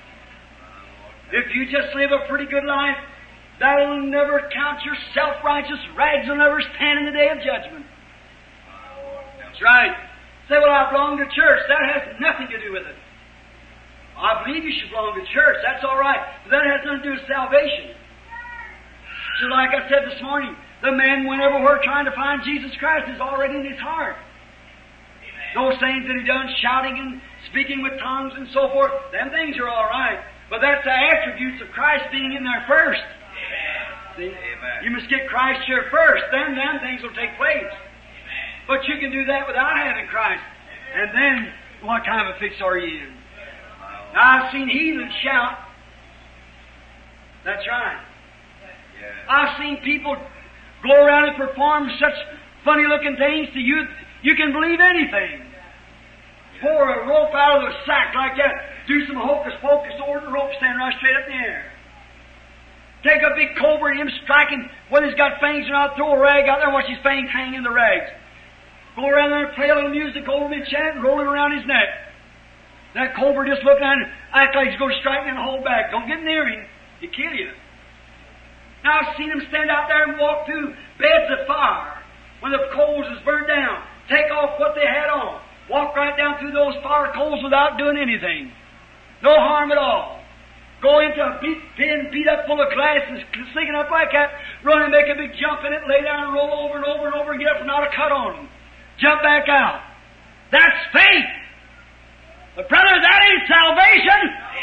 If you just live a pretty good life, that'll never count. Your self-righteous rags will never stand in the day of judgment. That's right. Say, well, I belong to church. That has nothing to do with it. I believe you should belong to church. That's all right. But that has nothing to do with salvation. So like I said this morning, The man went everywhere trying to find Jesus Christ is already in his heart. Those things that he done, shouting and speaking with tongues and so forth, them things are all right. But that's the attributes of Christ being in there first. See? Amen. You must get Christ here first, then them things will take place. But you can do that without having Christ. And then, what kind of a fix are you in? Now, I've seen heathens shout. That's right. Yeah. I've seen people go around and perform such funny-looking things to you, you can believe anything. Pour a rope out of a sack like that, do some hocus-pocus over the rope, stand right straight up in the air. Take a big cobra and him striking, whether he's got fangs or not, throw a rag out there and watch his fangs hang in the rags. Go around there and play a little music over him and chant and roll it around his neck. That cobra just looking at him, act like he's going to strike him and hold back. Don't get near him. He'll kill you. Now I've seen him stand out there and walk through beds of fire when the coals is burned down. Take off what they had on. Walk right down through those fire coals without doing anything. No harm at all. Go into a pin beat up full of glass and sticking up like that, run and make a big jump in it, lay down and roll over and over and over and get up and not a cut on them. Jump back out. That's faith. But brother, that ain't salvation.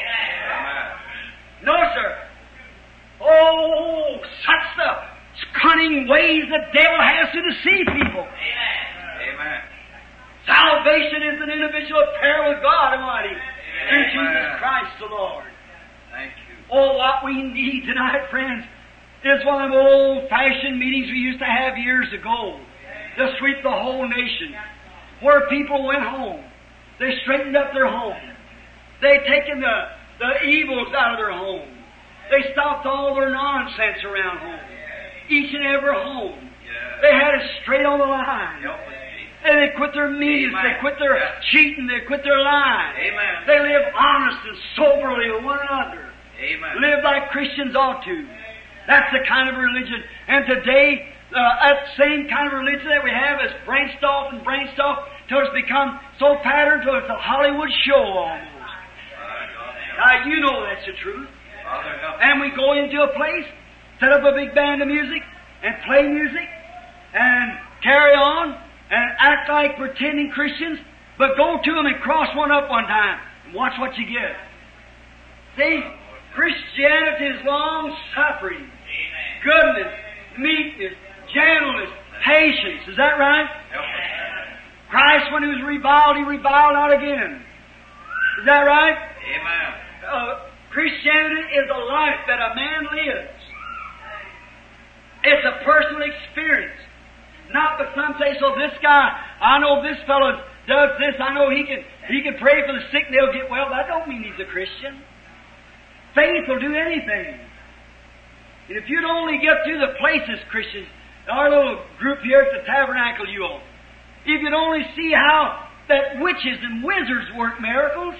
No, sir. Oh, such the cunning ways the devil has to deceive people. Amen. Salvation is an individual affair with God Almighty through Jesus Christ the Lord. Thank you. Oh, what we need tonight, friends, is one of the old-fashioned meetings we used to have years ago to sweep the whole nation, where people went home. They straightened up their home. They taken the evils out of their home. They stopped all their nonsense around home. Each and every home. They had it straight on the line. And they quit their meetings. They quit their cheating. They quit their lying. Amen. They live honest and soberly with one another. Amen. Live like Christians ought to. That's the kind of religion. And today, that same kind of religion that we have has branched off and branched off till it's become so patterned till it's a Hollywood show almost. Now, you know that's the truth. And we go into a place, set up a big band of music, and play music, and carry on, and act like pretending Christians, but go to them and cross one up one time, and watch what you get. See, Christianity is long-suffering, goodness, meekness, gentleness, patience. Is that right? Christ, when He was reviled, He reviled not again. Is that right? Amen. Christianity is a life that a man lives. It's a personal experience. Not that some say, so this guy, I know this fellow does this, I know he can pray for the sick and they'll get well. That don't mean he's a Christian. Faith will do anything. And if you'd only get through the places, Christians, our little group here at the tabernacle you all, if you'd only see how that witches and wizards work miracles,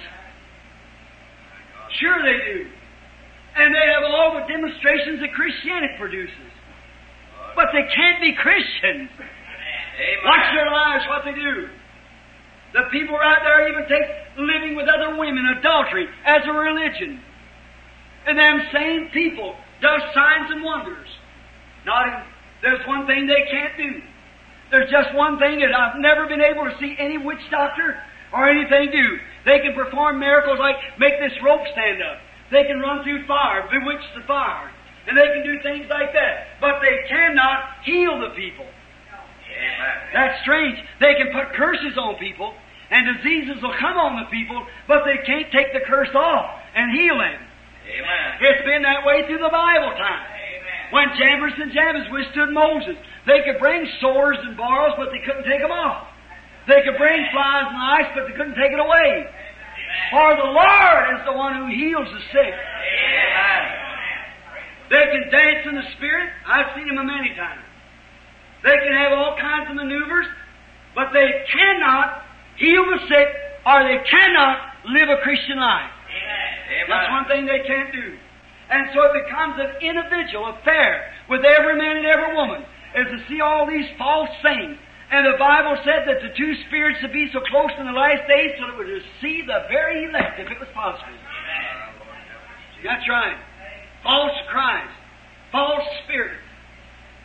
sure they do. And they have all the demonstrations that Christianity produces. But they can't be Christians. Amen. Watch their lives, what they do. The people right there even take living with other women, adultery, as a religion. And them same people does signs and wonders. There's one thing they can't do. There's just one thing that I've never been able to see any witch doctor or anything do. They can perform miracles like make this rope stand up. They can run through fire, bewitch the fire. And they can do things like that. But they cannot heal the people. Amen. That's strange. They can put curses on people, and diseases will come on the people, but they can't take the curse off and heal them. Amen. It's been that way through the Bible time. Amen. When Jambres and Jambres withstood Moses, they could bring sores and boils, but they couldn't take them off. They could bring flies and lice, but they couldn't take it away. For the Lord is the one who heals the sick. Amen. They can dance in the Spirit. I've seen them many times. They can have all kinds of maneuvers, but they cannot heal the sick, or they cannot live a Christian life. Amen. That's one thing they can't do. And so it becomes an individual affair with every man and every woman, is to see all these false things. And the Bible said that the two spirits would be so close in the last days so it would deceive the very elect if it was possible. That's right. False Christ, false spirit,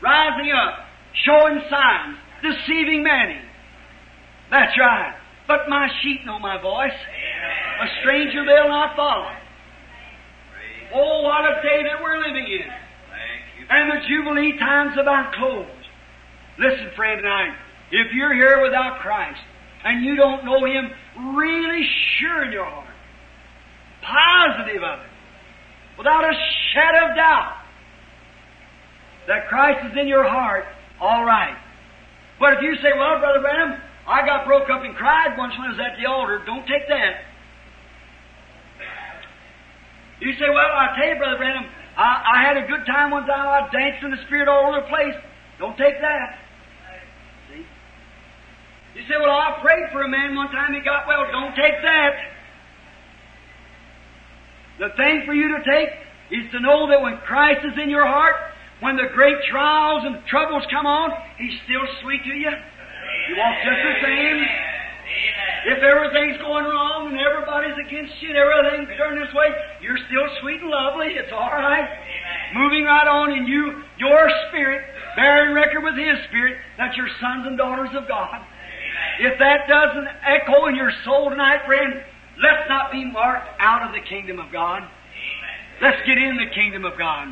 rising up, showing signs, deceiving many. That's right. But my sheep know my voice. A stranger they'll not follow. Oh, what a day that we're living in. And the Jubilee time's about closed. Listen, friend, tonight, if you're here without Christ, and you don't know Him really sure in your heart, positive of it, without a shadow of doubt, that Christ is in your heart, all right. But if you say, well, Brother Branham, I got broke up and cried once when I was at the altar, don't take that. You say, well, I tell you, Brother Branham, I had a good time one time, I danced in the Spirit all over the place. Don't take that. See? You say, well, I prayed for a man one time, he got well. Don't take that. The thing for you to take is to know that when Christ is in your heart, when the great trials and troubles come on, He's still sweet to you. You walk just the same. If everything's going wrong and everybody's against you and everything's turned this way, you're still sweet and lovely. It's all right. Moving right on in you, your spirit, bearing record with His Spirit that you're sons and daughters of God. If that doesn't echo in your soul tonight, friend, let's not be marked out of the kingdom of God. Let's get in the kingdom of God.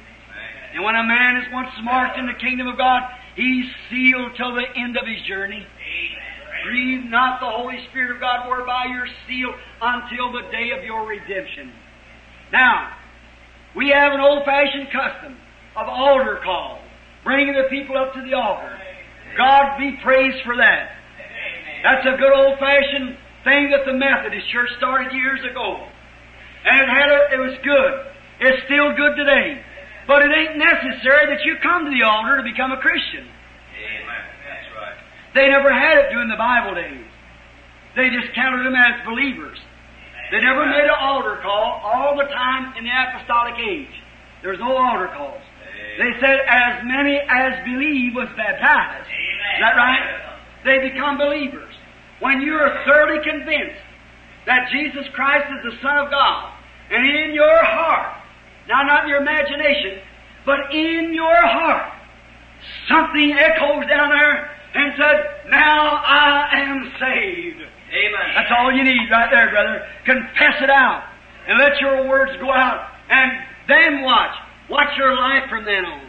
And when a man is once marked in the kingdom of God, he's sealed till the end of his journey. Grieve not the Holy Spirit of God, whereby you're sealed until the day of your redemption. Now, we have an old-fashioned custom of altar call, bringing the people up to the altar. God be praised for that. That's a good old-fashioned thing that the Methodist Church started years ago. And it was good. It's still good today. But it ain't necessary that you come to the altar to become a Christian. Amen. That's right. They never had it during the Bible days. They just counted them as believers. They never made an altar call all the time in the apostolic age. There was no altar calls. They said, as many as believe was baptized. Is that right? They become believers. When you are thoroughly convinced that Jesus Christ is the Son of God, and in your heart, now not in your imagination, but in your heart, something echoes down there and said, now I am saved. Amen. That's all you need right there, brother. Confess it out. And let your words go out. And then watch. Watch your life from then on.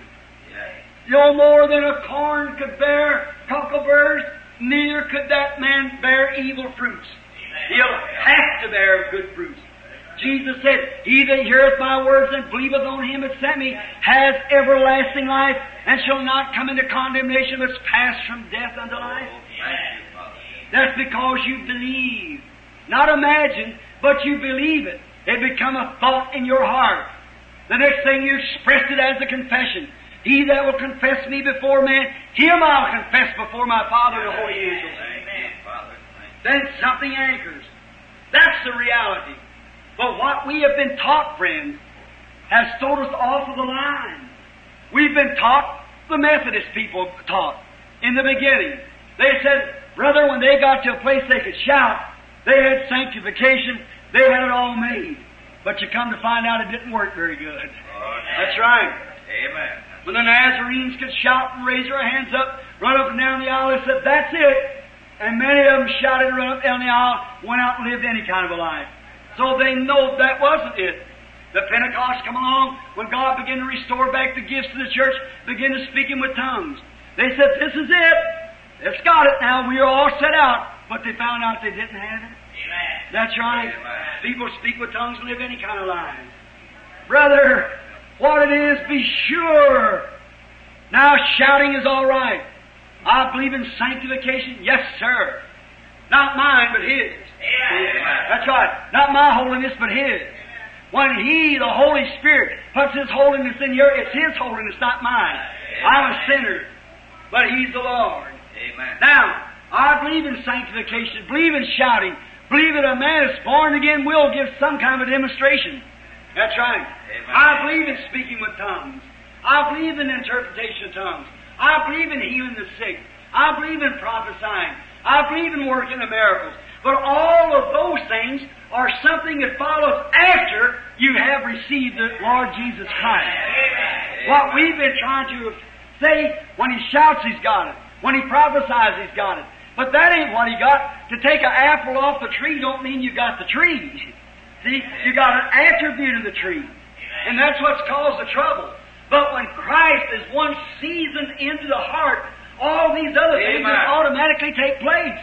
No more than a corn could bear cockleburrs, neither could that man bear evil fruits. He'll have to bear good fruits. Jesus said, he that heareth my words and believeth on Him that sent me has everlasting life, and shall not come into condemnation, but is passed from death unto life. That's because you believe. Not imagine, but you believe it. It become a thought in your heart. The next thing you express it as a confession. He that will confess me before men, him I'll confess before my Father and the holy angels. Then something anchors. That's the reality. But what we have been taught, friends, has thrown us off of the line. We've been taught, the Methodist people taught, in the beginning. They said, brother, when they got to a place they could shout, they had sanctification, they had it all made. But you come to find out it didn't work very good. That's right. Amen. When the Nazarenes could shout and raise their hands up, run up and down the aisle, they said, that's it. And many of them shouted and run up down the aisle, went out and lived any kind of a life. So they know that wasn't it. The Pentecost come along, when God began to restore back the gifts to the church, began to speak in with tongues. They said, this is it. It's got it now. We are all set out. But they found out they didn't have it. Amen. That's right. Amen. People speak with tongues and live any kind of lives. Brother, what it is, be sure. Now shouting is all right. I believe in sanctification. Yes, sir. Not mine, but His. Amen. That's right. Not my holiness, but His. When He, the Holy Spirit, puts His holiness in you, it's His holiness, not mine. I'm a sinner, but He's the Lord. Amen. Now, I believe in sanctification, believe in shouting, believe that a man is born again will give some kind of a demonstration. That's right. Amen. I believe in speaking with tongues. I believe in interpretation of tongues. I believe in healing the sick. I believe in prophesying. I believe in working the miracles. But all of those things are something that follows after you have received the Lord Jesus Christ. Amen. What we've been trying to say when he shouts he's got it. When he prophesies he's got it. But that ain't what he got. To take an apple off the tree don't mean you got the tree. See, you got an attribute of the tree. And that's what's caused the trouble. But when Christ is once seasoned into the heart, all these other things will automatically take place.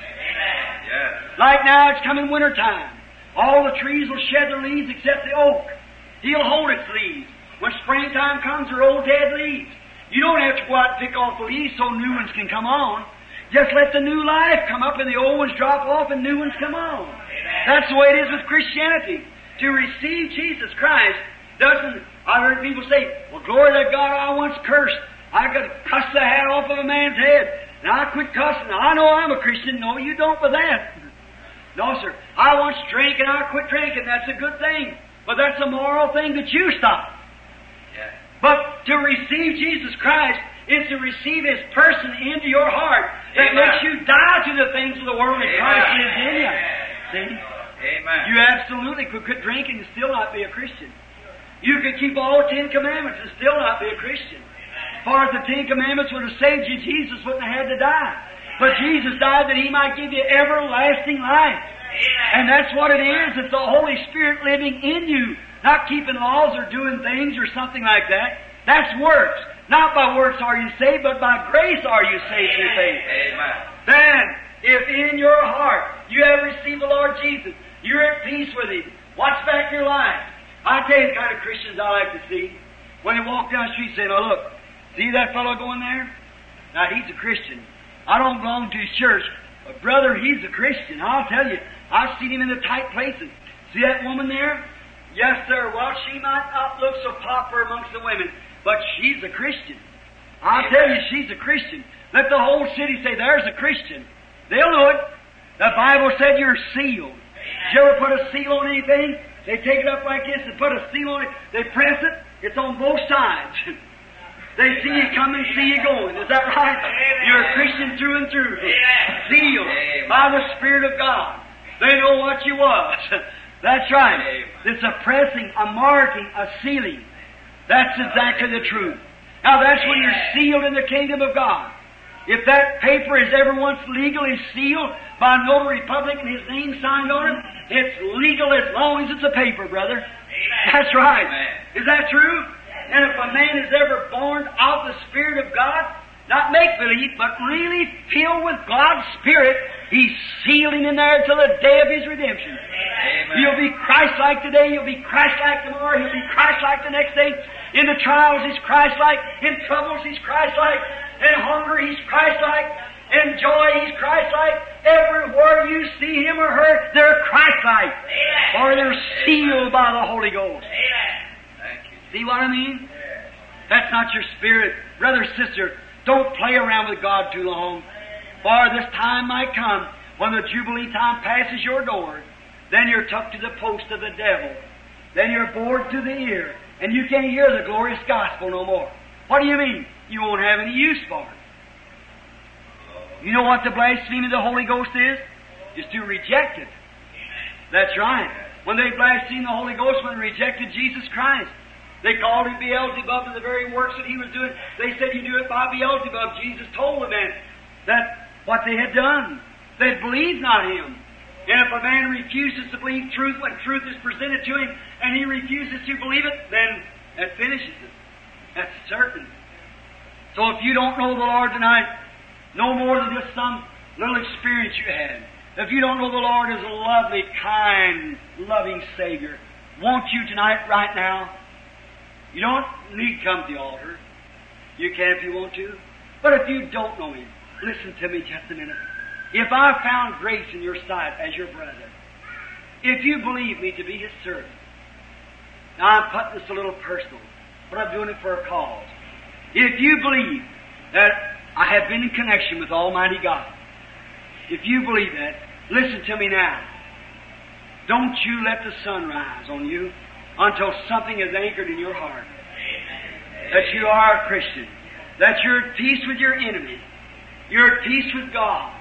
Yes. Like now it's coming winter time. All the trees will shed their leaves except the oak. He'll hold its leaves. When springtime comes, they're old dead leaves. You don't have to go out and pick off the leaves so new ones can come on. Just let the new life come up and the old ones drop off and new ones come on. That's the way it is with Christianity. To receive Jesus Christ doesn't... I've heard people say, well, glory to God, I once cursed. I could cuss the hat off of a man's head. Now I quit cussing. I know I'm a Christian. No, you don't with that. No, sir. I once drank and I quit drinking. That's a good thing. But that's a moral thing that you stop. Yes. But to receive Jesus Christ is to receive His person into your heart. That Amen. makes you die to the things of the world and Christ Amen. lives in you. See? Amen. You absolutely could quit drinking and still not be a Christian. You could keep all 10 commandments and still not be a Christian. As far as the 10 commandments would have saved you, Jesus wouldn't have had to die. But Jesus died that He might give you everlasting life. And that's what it is. It's the Holy Spirit living in you. Not keeping laws or doing things or something like that. That's works. Not by works are you saved, but by grace are you saved through faith. Amen. Then, if in your heart you have received the Lord Jesus, you're at peace with Him. Watch back your life. I tell you the kind of Christians I like to see. When they walk down the street saying, oh look, see that fellow going there? Now he's a Christian. I don't belong to his church, but brother, he's a Christian. I'll tell you, I've seen him in the tight places. See that woman there? Yes, sir. Well, she might not look so popular amongst the women, but she's a Christian. I'll tell you, she's a Christian. Let the whole city say, there's a Christian. They'll know it. The Bible said you're sealed. Did you ever put a seal on anything? They take it up like this and put a seal on it. They press it. It's on both sides. They see you coming, see you going. Is that right? You're a Christian through and through. Sealed by the Spirit of God. They know what you was. That's right. It's a pressing, a marking, a sealing. That's exactly the truth. Now that's when you're sealed in the kingdom of God. If that paper is ever once legally sealed by a notary public and his name signed on it, it's legal as long as it's a paper, brother. That's right. Is that true? And if a man is ever born of the Spirit of God, not make-believe, but really filled with God's Spirit, He's sealed him in there till the day of his redemption. Amen. He'll be Christ-like today, he'll be Christ-like tomorrow, he'll be Christ-like the next day. In the trials, he's Christ-like. In troubles, he's Christ-like. In hunger, he's Christ-like. In joy, he's Christ-like. Everywhere you see him or her, they're Christ-like. Or they're sealed by the Holy Ghost. Thank you. See what I mean? That's not your spirit. Brother, sister, don't play around with God too long. For this time might come when the Jubilee time passes your door. Then you're tucked to the post of the devil. Then you're bored to the ear. And you can't hear the glorious gospel no more. What do you mean? You won't have any use for it. You know what the blasphemy of the Holy Ghost is? Is to reject it. That's right. When they blasphemed the Holy Ghost, when they rejected Jesus Christ, they called him Beelzebub for the very works that he was doing. They said, you do it by Beelzebub. Jesus told the men that what they had done. They believed not him. And if a man refuses to believe truth when truth is presented to him, and he refuses to believe it, then that finishes it. That's certain. So if you don't know the Lord tonight, no more than just some little experience you had. If you don't know the Lord as a lovely, kind, loving Savior, won't you tonight, right now? You don't need to come to the altar. You can if you want to. But if you don't know Him, listen to me just a minute. If I found grace in your sight as your brother, if you believe me to be His servant, now I'm putting this a little personal, but I'm doing it for a cause. If you believe that I have been in connection with Almighty God, if you believe that, listen to me now. Don't you let the sun rise on you until something is anchored in your heart. That you are a Christian. That you're at peace with your enemy. You're at peace with God.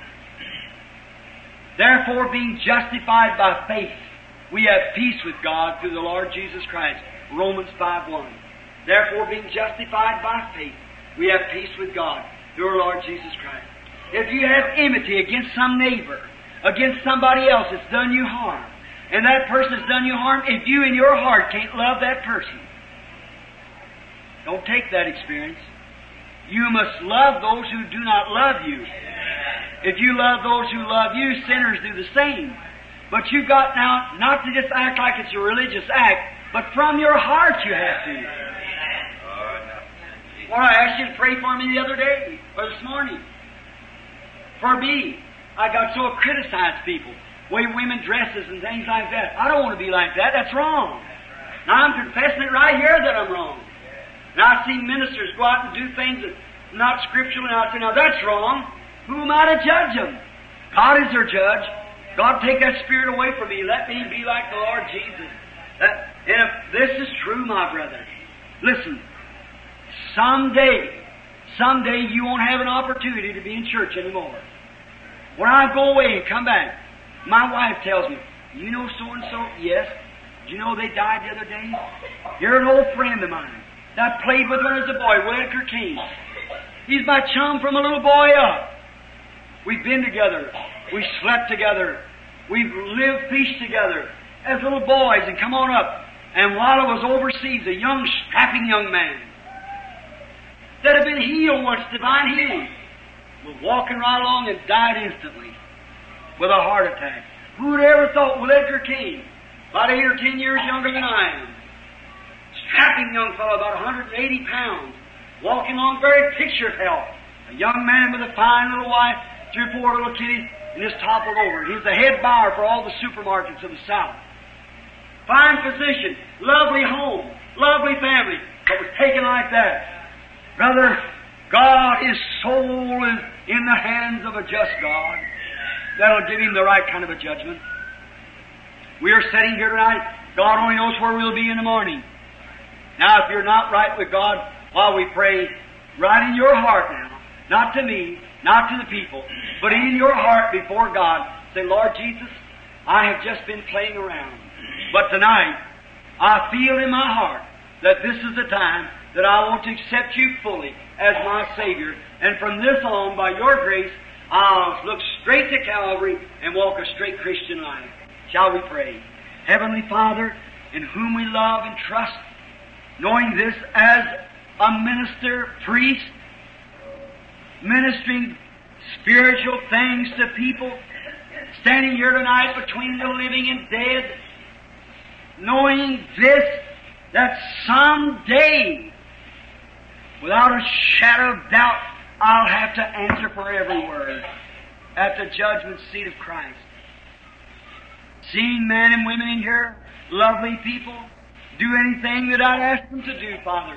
Therefore, being justified by faith, we have peace with God through the Lord Jesus Christ. Romans 5:1. Therefore, being justified by faith, we have peace with God through our Lord Jesus Christ. If you have enmity against some neighbor, against somebody else that's done you harm, and that person has done you harm, if you in your heart can't love that person, don't take that experience. You must love those who do not love you. If you love those who love you, sinners do the same. But you've got now not to just act like it's a religious act, but from your heart you have to. Well, I asked you to pray for me the other day, or this morning. For me, I got so criticized people, way women dresses and things like that. I don't want to be like that. That's wrong. Now I'm confessing it right here that I'm wrong. And I've seen ministers go out and do things that are not scriptural, and I say, now that's wrong. Who am I to judge them? God is their judge. God, take that spirit away from me. Let me be like the Lord Jesus. And if this is true, my brother, listen, someday you won't have an opportunity to be in church anymore. When I go away and come back, my wife tells me, you know so-and-so? Yes. Did you know they died the other day? You're an old friend of mine. I played with when I was a boy, Will Edgar King. He's my chum from a little boy up. We've been together. We slept together. We've lived peace together as little boys and come on up. And while I was overseas, a young, strapping young man that had been healed once, divine healing, was walking right along and died instantly with a heart attack. Who would ever thought Will Edgar King, about 8 or 10 years younger than I am, strapping young fellow, about 180 pounds, walking along, very picture of health, a young man with a fine little wife, 3 or 4 little kiddies, and just toppled over. He's the head buyer for all the supermarkets of the South. Fine position, lovely home, lovely family, but was taken like that. Brother, God, his soul is in the hands of a just God. That'll give him the right kind of a judgment. We are sitting here tonight. God only knows where we'll be in the morning. Now, if you're not right with God while we pray, right in your heart now, not to me, not to the people, but in your heart before God, say, Lord Jesus, I have just been playing around. But tonight, I feel in my heart that this is the time that I want to accept you fully as my Savior. And from this on, by your grace, I'll look straight to Calvary and walk a straight Christian life. Shall we pray? Heavenly Father, in whom we love and trust, knowing this as a minister, priest, ministering spiritual things to people, standing here tonight between the living and dead, knowing this, that someday, without a shadow of doubt, I'll have to answer for every word at the judgment seat of Christ. Seeing men and women in here, lovely people, do anything that I'd ask them to do, Father.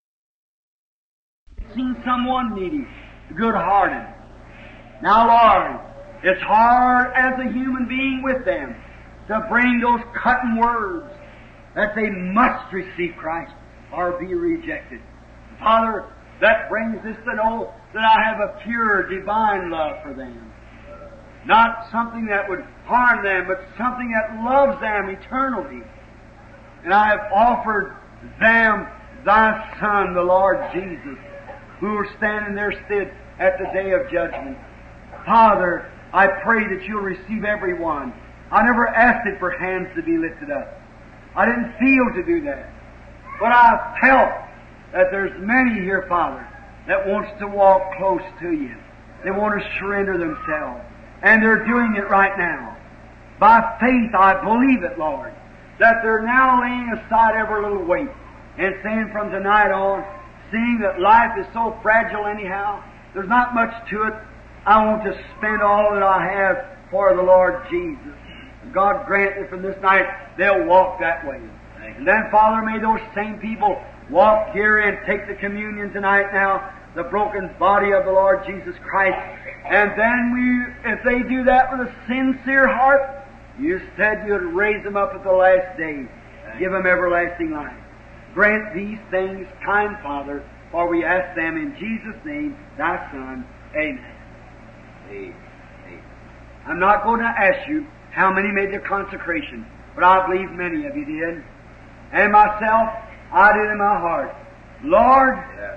Seeing someone needy, good-hearted. Now, Lord, it's hard as a human being with them to bring those cutting words that they must receive Christ or be rejected. Father, that brings us to know that I have a pure, divine love for them. Not something that would harm them, but something that loves them eternally. And I have offered them Thy Son, the Lord Jesus, who will stand in their stead at the day of judgment. Father, I pray that You'll receive every one. I never asked it for hands to be lifted up. I didn't feel to do that. But I felt that there's many here, Father, that wants to walk close to You. They want to surrender themselves. And they're doing it right now. By faith, I believe it, Lord, that they're now laying aside every little weight and saying from tonight on, seeing that life is so fragile anyhow, there's not much to it, I want to spend all that I have for the Lord Jesus. God grant that from this night they'll walk that way. And then, Father, may those same people walk here and take the communion tonight now, the broken body of the Lord Jesus Christ. And then if they do that with a sincere heart, You said You'd raise them up at the last day, give them everlasting life. Grant these things, kind Father, for we ask them in Jesus' name, Thy Son. Amen. Amen. I'm not going to ask you how many made their consecration, but I believe many of you did. And myself, I did in my heart. Lord,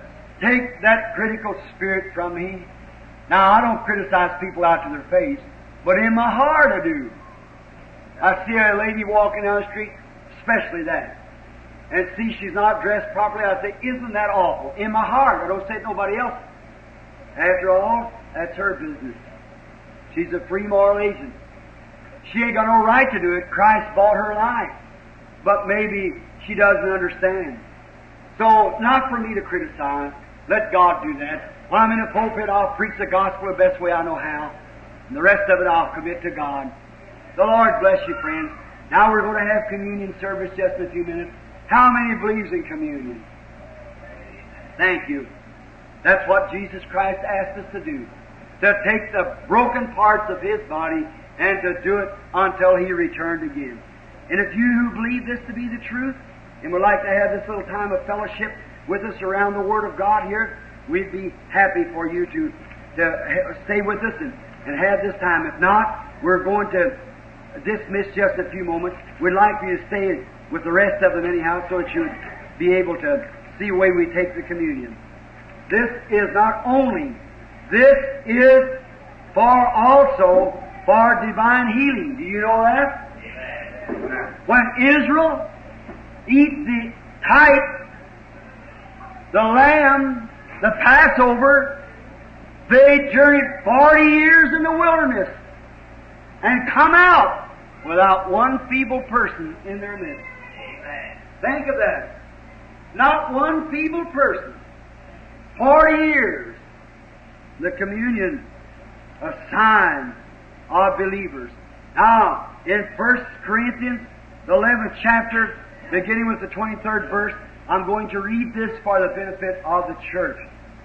take that critical spirit from me. Now, I don't criticize people out to their face, but in my heart I do. I see a lady walking down the street, especially that, and see she's not dressed properly. I say, isn't that awful? In my heart. I don't say it to nobody else. After all, that's her business. She's a free moral agent. She ain't got no right to do it. Christ bought her life. But maybe she doesn't understand. So, not for me to criticize. Let God do that. When I'm in the pulpit, I'll preach the gospel the best way I know how. And the rest of it I'll commit to God. The Lord bless you, friends. Now we're going to have communion service just in a few minutes. How many believes in communion? Thank you. That's what Jesus Christ asked us to do. To take the broken parts of His body and to do it until He returned again. And if you who believe this to be the truth and would like to have this little time of fellowship with us around the Word of God here, we'd be happy for you to stay with us and have this time. If not, we're going to dismiss just a few moments. We'd like for you to stay with the rest of them anyhow so that you'd be able to see the way we take the communion. This is not only, this is also for divine healing. Do you know that? When Israel eats the type, the lamb, the Passover, they journeyed 40 years in the wilderness and come out without one feeble person in their midst. Think of that. Not one feeble person. 40 years. The communion, a sign of believers. Now, in 1 Corinthians, the 11th chapter, beginning with the 23rd verse, I'm going to read this for the benefit of the church.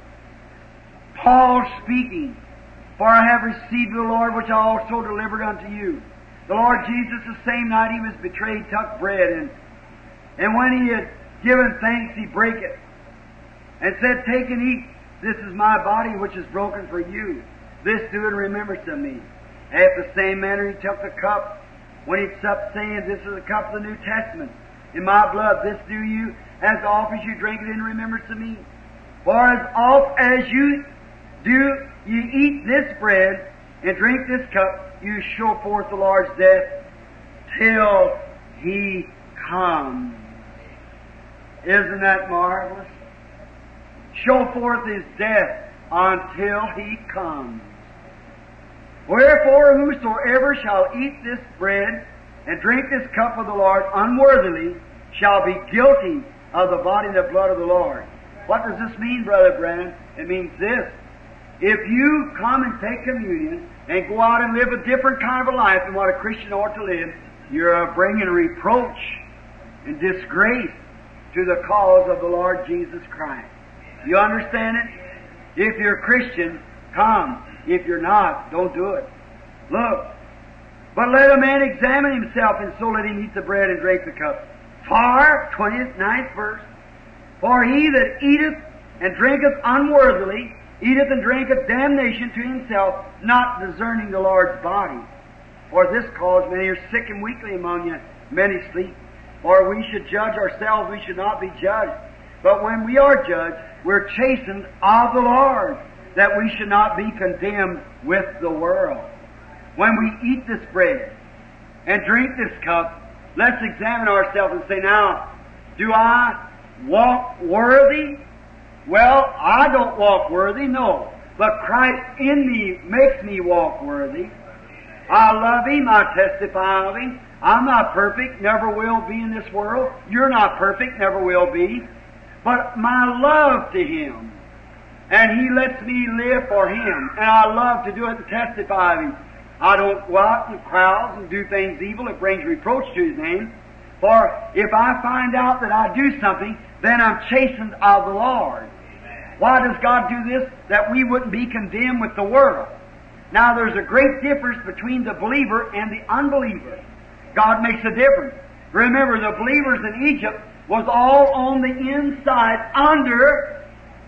Paul speaking, for I have received of the Lord which I also delivered unto you. The Lord Jesus, the same night He was betrayed, took bread, and when He had given thanks, He brake it, and said, Take and eat, this is my body which is broken for you. This do in remembrance of me. After the same manner He took the cup, when He supped, saying, This is the cup of the New Testament. In my blood, this do you, as oft as you drink it in remembrance of me. For as oft as you do, you eat this bread and drink this cup, you show forth the Lord's death till He comes. Isn't that marvelous? Show forth His death until He comes. Wherefore, whosoever shall eat this bread and drink this cup of the Lord unworthily shall be guilty of the body and the blood of the Lord. What does this mean, Brother Branham? It means this. If you come and take communion and go out and live a different kind of a life than what a Christian ought to live, you're bringing reproach and disgrace to the cause of the Lord Jesus Christ. You understand it? If you're a Christian, come. If you're not, don't do it. Look. But let a man examine himself, and so let him eat the bread and drink the cup. For, 29th verse, for he that eateth and drinketh unworthily, eateth and drinketh damnation to himself, not discerning the Lord's body. For this cause many are sick and weakly among you, many sleep. For we should judge ourselves, we should not be judged. But when we are judged, we're chastened of the Lord, that we should not be condemned with the world. When we eat this bread and drink this cup, let's examine ourselves and say, now, do I walk worthy? Well, I don't walk worthy, no. But Christ in me makes me walk worthy. I love Him, I testify of Him. I'm not perfect, never will be in this world. You're not perfect, never will be. But my love to Him, and He lets me live for Him, and I love to do it and testify of Him. I don't go out in crowds and do things evil that brings reproach to His name. For if I find out that I do something, then I'm chastened of the Lord. Why does God do this? That we wouldn't be condemned with the world. Now there's a great difference between the believer and the unbeliever. God makes a difference. Remember, the believers in Egypt was all on the inside under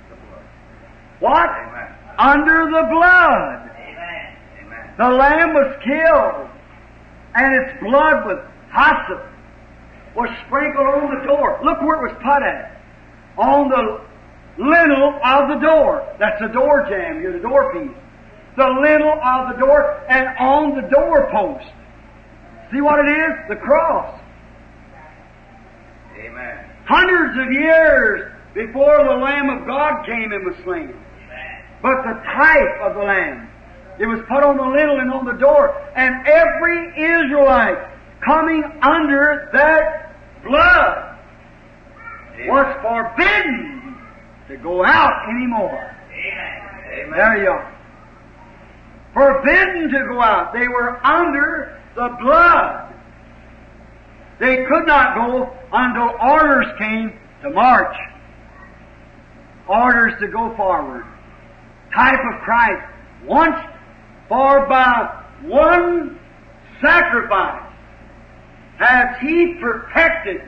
what? Amen. Under the blood. Amen. Amen. The lamb was killed, and its blood was sprinkled on the door. Look where it was put at. On the lintel of the door. That's the door jamb here, the door piece. The lintel of the door, and on the doorpost. See what it is? The cross. Amen. Hundreds of years before the Lamb of God came and was slain. But the type of the Lamb, it was put on the lintel and on the door, and every Israelite coming under that blood was forbidden to go out anymore. Amen. There you are. Forbidden to go out. They were under the blood. They could not go until orders came to march. Orders to go forward. Type of Christ. Once, for by one sacrifice hath He perfected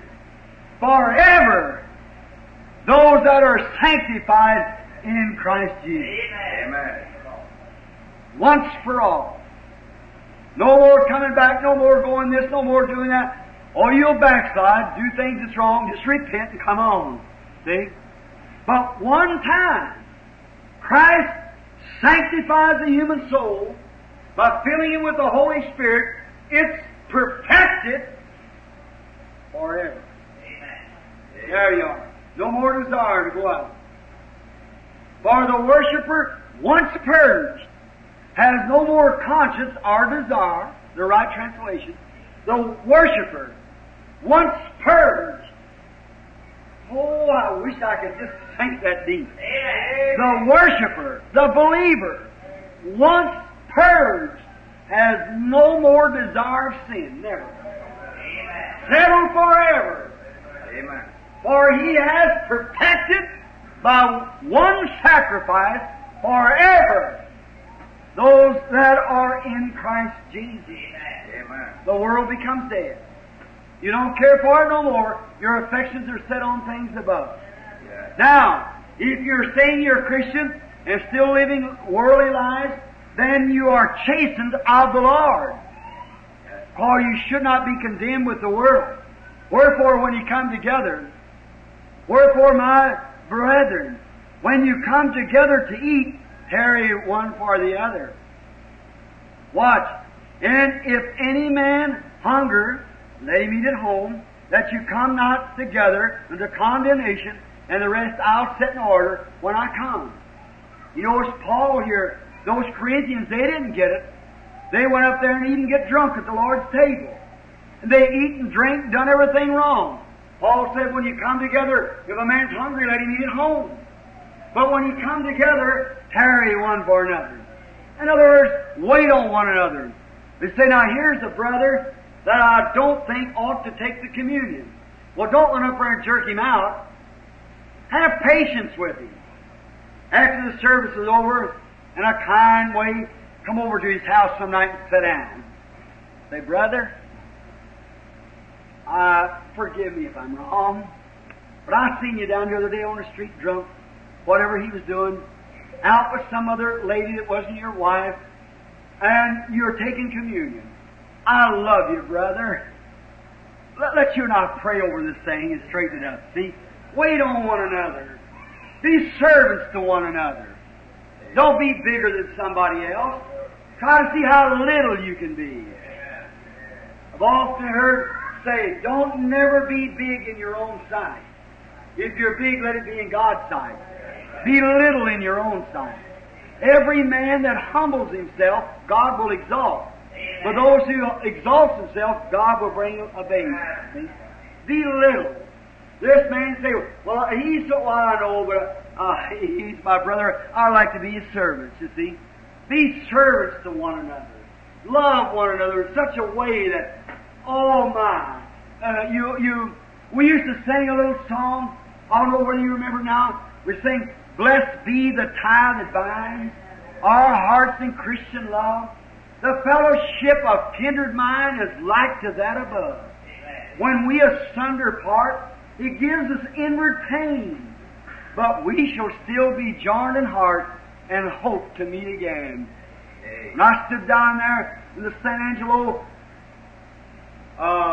forever those that are sanctified in Christ Jesus. Amen. Once for all. No more coming back, no more going this, no more doing that. Or you'll backslide, do things that's wrong, just repent and come on. See? But one time, Christ sanctifies the human soul by filling it with the Holy Spirit. It's perfected forever. Amen. There you are. No more desire to go out. For the worshiper, once purged, has no more conscience or desire, the right translation. The worshiper, once purged. Oh, I wish I could just think that deep. The worshiper, the believer, once purged, has no more desire of sin. Never. Settled forever. Amen. For He has perfected by one sacrifice forever those that are in Christ Jesus. Amen. The world becomes dead. You don't care for it no more. Your affections are set on things above. Yes. Now, if you're saying you're a Christian and still living worldly lives, then you are chastened of the Lord. For you should not be condemned with the world. Wherefore, when you come together, wherefore, my brethren, when you come together to eat, tarry one for the other. Watch. And if any man hunger, let him eat at home, that you come not together unto condemnation, and the rest I'll set in order when I come. You know, it's Paul here. Those Corinthians, they didn't get it. They went up there and even get drunk at the Lord's table. And they eat and drink, done everything wrong. Paul said, when you come together, if a man's hungry, let him eat at home. But when you come together, tarry one for another. In other words, wait on one another. They say, now here's a brother that I don't think ought to take the communion. Well, don't run up there and jerk him out. Have patience with him. After the service is over, in a kind way, come over to his house some night and sit down. Say, brother, forgive me if I'm wrong, but I seen you down the other day on the street drunk, whatever he was doing, out with some other lady that wasn't your wife, and you're taking communion. I love you, brother. Let you and I pray over this thing and straighten it up. See? Wait on one another. Be servants to one another. Don't be bigger than somebody else. Try to see how little you can be. I've often heard say, don't never be big in your own sight. If you're big, let it be in God's sight. Be little in your own sight. Every man that humbles himself, God will exalt. For those who exalt themselves, God will bring a baby. See? Be little. This man say, well, he's so, well, I know, but he's my brother. I like to be his servants, you see. Be servants to one another. Love one another in such a way that, oh my, we used to sing a little song. I don't know whether you remember now. We sing, blessed be the tie that binds our hearts in Christian love. The fellowship of kindred mind is like to that above. When we asunder part, it gives us inward pain, but we shall still be joined in heart and hope to meet again. When I stood down there in the San Angelo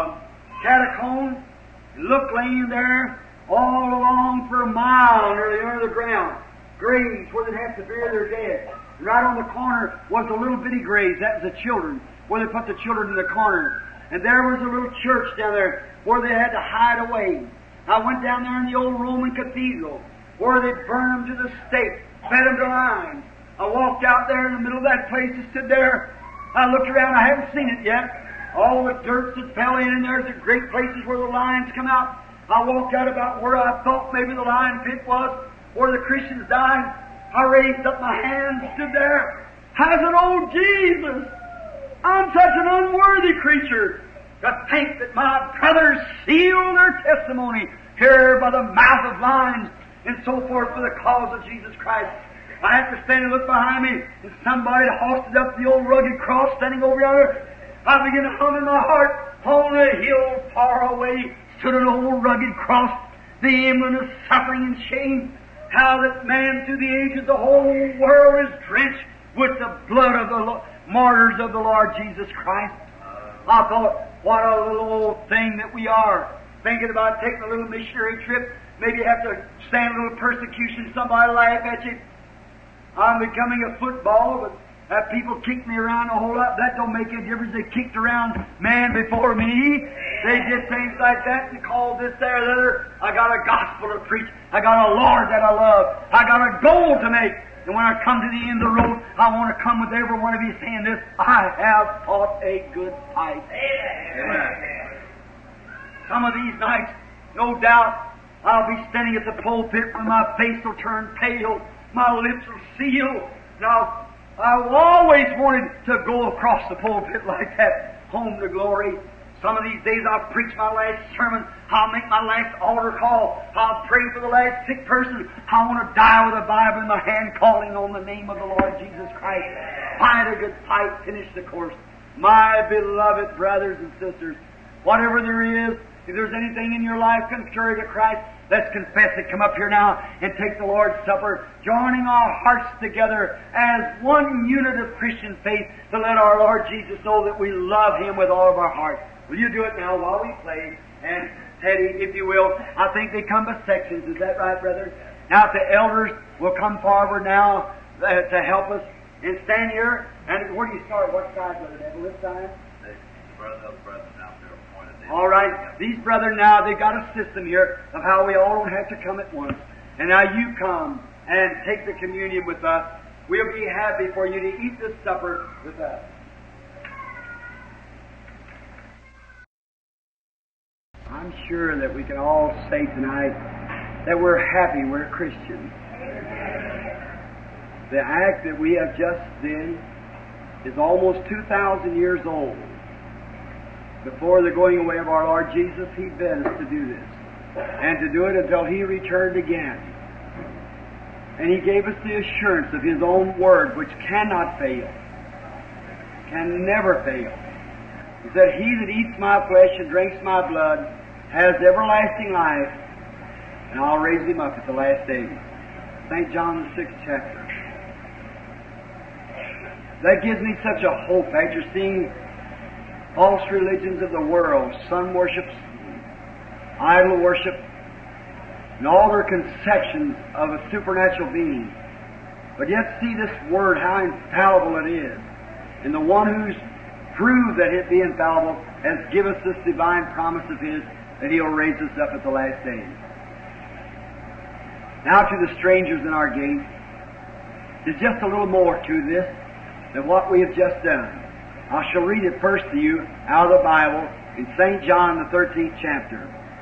catacomb, looked laying there all along for a mile under the of the ground, graves where they'd have to bury their dead. And right on the corner was a little bitty grave. That was the children, where they put the children in the corner. And there was a little church down there where they had to hide away. I went down there in the old Roman cathedral where they burned them to the stake, fed them to lions. I walked out there in the middle of that place and stood there. I looked around. I haven't seen it yet. All the dirt that fell in, and there's the great places where the lions come out. I walked out about where I thought maybe the lion pit was, where the Christians died. I raised up my hands, stood there. I said, "Oh, Jesus, I'm such an unworthy creature to think that my brothers seal their testimony here by the mouth of lions and so forth for the cause of Jesus Christ." I had to stand and look behind me, and somebody hoisted up the old rugged cross standing over yonder. I began to hum in my heart, on a hill far away stood an old rugged cross, the emblem of suffering and shame. How that man through the ages, the whole world is drenched with the blood of the martyrs of the Lord Jesus Christ. I thought, what a little old thing that we are, thinking about taking a little missionary trip. Maybe you have to stand a little persecution, somebody laugh at you. I'm becoming a football, but have people kick me around a whole lot. That don't make any difference. They kicked around man before me. They did things like that and called this, there, the other. I got a gospel to preach. I got a Lord that I love. I got a goal to make. And when I come to the end of the road, I want to come with every one of you saying this: I have fought a good fight. Amen. Some of these nights, no doubt, I'll be standing at the pulpit when my face will turn pale, my lips will seal. Now, I've always wanted to go across the pulpit like that, home to glory. Some of these days I'll preach my last sermon. I'll make my last altar call. I'll pray for the last sick person. I want to die with a Bible in my hand, calling on the name of the Lord Jesus Christ. Fight a good fight, finish the course. My beloved brothers and sisters, whatever there is, if there's anything in your life contrary to Christ, let's confess it. Come up here now and take the Lord's Supper, joining our hearts together as one unit of Christian faith to let our Lord Jesus know that we love Him with all of our heart. Will you do it now while we play? And Teddy, if you will, I think they come by sections. Is that right, brother? Now, if the elders will come forward now to help us and stand here. And where do you start? What side, Brother Neville? This side? All right. These brethren now, they've got a system here of how we all don't have to come at once. And now you come and take the communion with us. We'll be happy for you to eat this supper with us. I'm sure that we can all say tonight that we're happy we're Christians. The act that we have just did is almost 2,000 years old. Before the going away of our Lord Jesus, He bid us to do this, and to do it until He returned again. And He gave us the assurance of His own Word, which cannot fail, can never fail. He said, "He that eats my flesh and drinks my blood has everlasting life, and I'll raise him up at the last day." St. John, the 6th chapter. That gives me such a hope after seeing false religions of the world, sun worship, idol worship, and all their conceptions of a supernatural being. But yet see this Word, how infallible it is. And the one who's proved that it be infallible has given us this divine promise of His that He'll raise us up at the last day. Now to the strangers in our gate, there's just a little more to this than what we have just done. I shall read it first to you out of the Bible in St. John, the 13th chapter.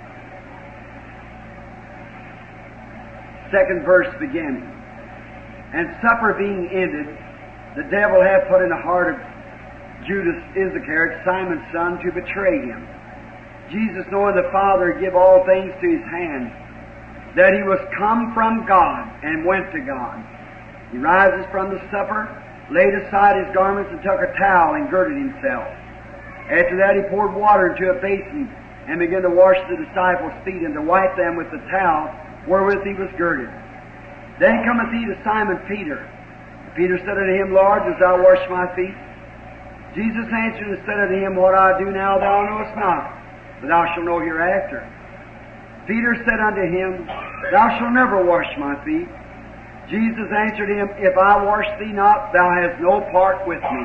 2nd verse beginning. "And supper being ended, the devil hath put in the heart of Judas Iscariot, Simon's son, to betray him. Jesus, knowing the Father give all things to His hand, that He was come from God and went to God. He rises from the supper, laid aside His garments, and took a towel and girded Himself. After that He poured water into a basin and began to wash the disciples' feet and to wipe them with the towel wherewith He was girded. Then cometh He to Simon Peter. Peter said unto Him, Lord, dost Thou wash my feet? Jesus answered and said unto him, What I do now thou knowest not, but thou shalt know hereafter. Peter said unto him, Thou shalt never wash my feet. Jesus answered him, If I wash thee not, thou hast no part with me.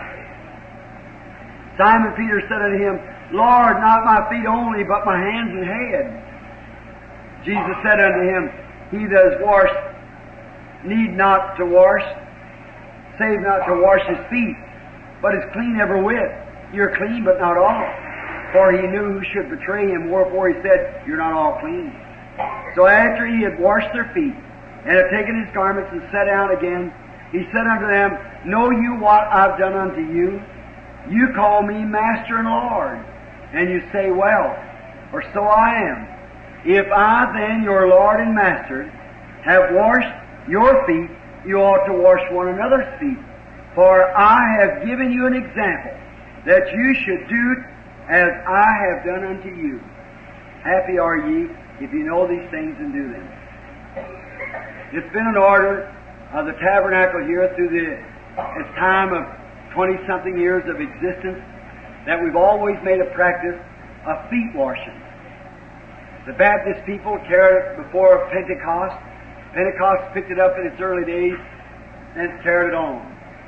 Simon Peter said unto him, Lord, not my feet only, but my hands and head. Jesus said unto him, He that is washed need not to wash, save not to wash his feet, but is clean every whit. You're clean, but not all. For he knew who should betray him, wherefore he said, You're not all clean. So after he had washed their feet, and had taken his garments and sat down again, he said unto them, Know you what I've done unto you? You call me Master and Lord, and you say, Well, for so I am. If I then, your Lord and Master, have washed your feet, you ought to wash one another's feet. For I have given you an example, that you should do as I have done unto you. Happy are ye if you know these things and do them. It's been an order of the tabernacle here through its time of 20-something years of existence that we've always made a practice of feet washing. The Baptist people carried it before Pentecost. Pentecost picked it up in its early days and carried it on.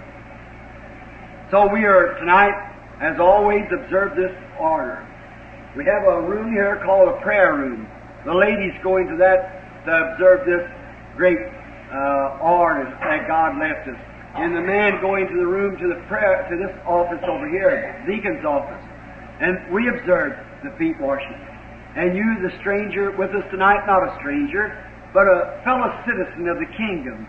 So we are tonight, as always, observe this order. We have a room here called a prayer room. The ladies go into that to observe this great order that God left us. And the men go into the room to this office over here, deacon's office. And we observe the feet washing. And you, the stranger with us tonight, not a stranger, but a fellow citizen of the kingdom.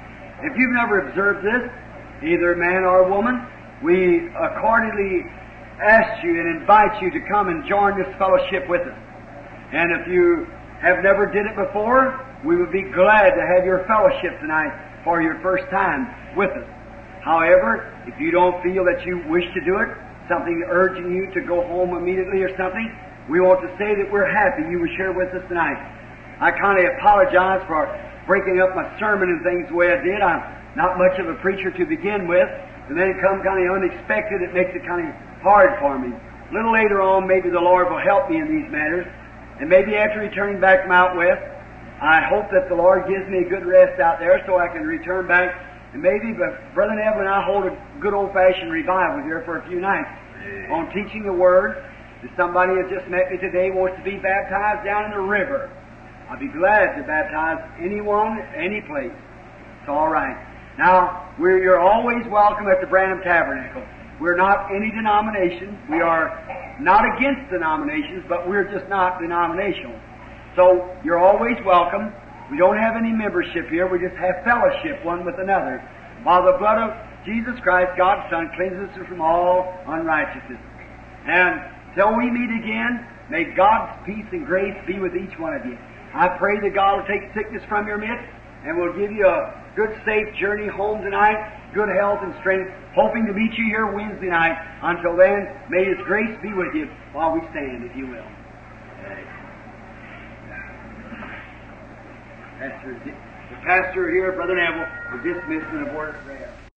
If you've never observed this, either man or woman, we accordingly ask you and invite you to come and join this fellowship with us. And if you have never did it before, we would be glad to have your fellowship tonight for your first time with us. However, if you don't feel that you wish to do it, something urging you to go home immediately or something, we want to say that we're happy you were here with us tonight. I kind of apologize for breaking up my sermon and things the way I did. I'm not much of a preacher to begin with, and then it comes kind of unexpected. It makes it kind of hard for me. A little later on, maybe the Lord will help me in these matters, and maybe after returning back from out west, I hope that the Lord gives me a good rest out there so I can return back. And maybe Brother Neville and I hold a good old-fashioned revival here for a few nights on teaching the Word. If somebody has just met me today wants to be baptized down in the river, I'll be glad to baptize anyone, any place. It's all right. Now, you're always welcome at the Branham Tabernacle. We're not any denomination. We are not against denominations, but we're just not denominational. So, you're always welcome. We don't have any membership here. We just have fellowship one with another. While the blood of Jesus Christ, God's Son, cleanses us from all unrighteousness. And till we meet again, may God's peace and grace be with each one of you. I pray that God will take sickness from your midst and will give you a good, safe journey home tonight, good health and strength, hoping to meet you here Wednesday night. Until then, may His grace be with you while we stand, if you will. The pastor here, Brother Neville, is dismissed in a word of prayer.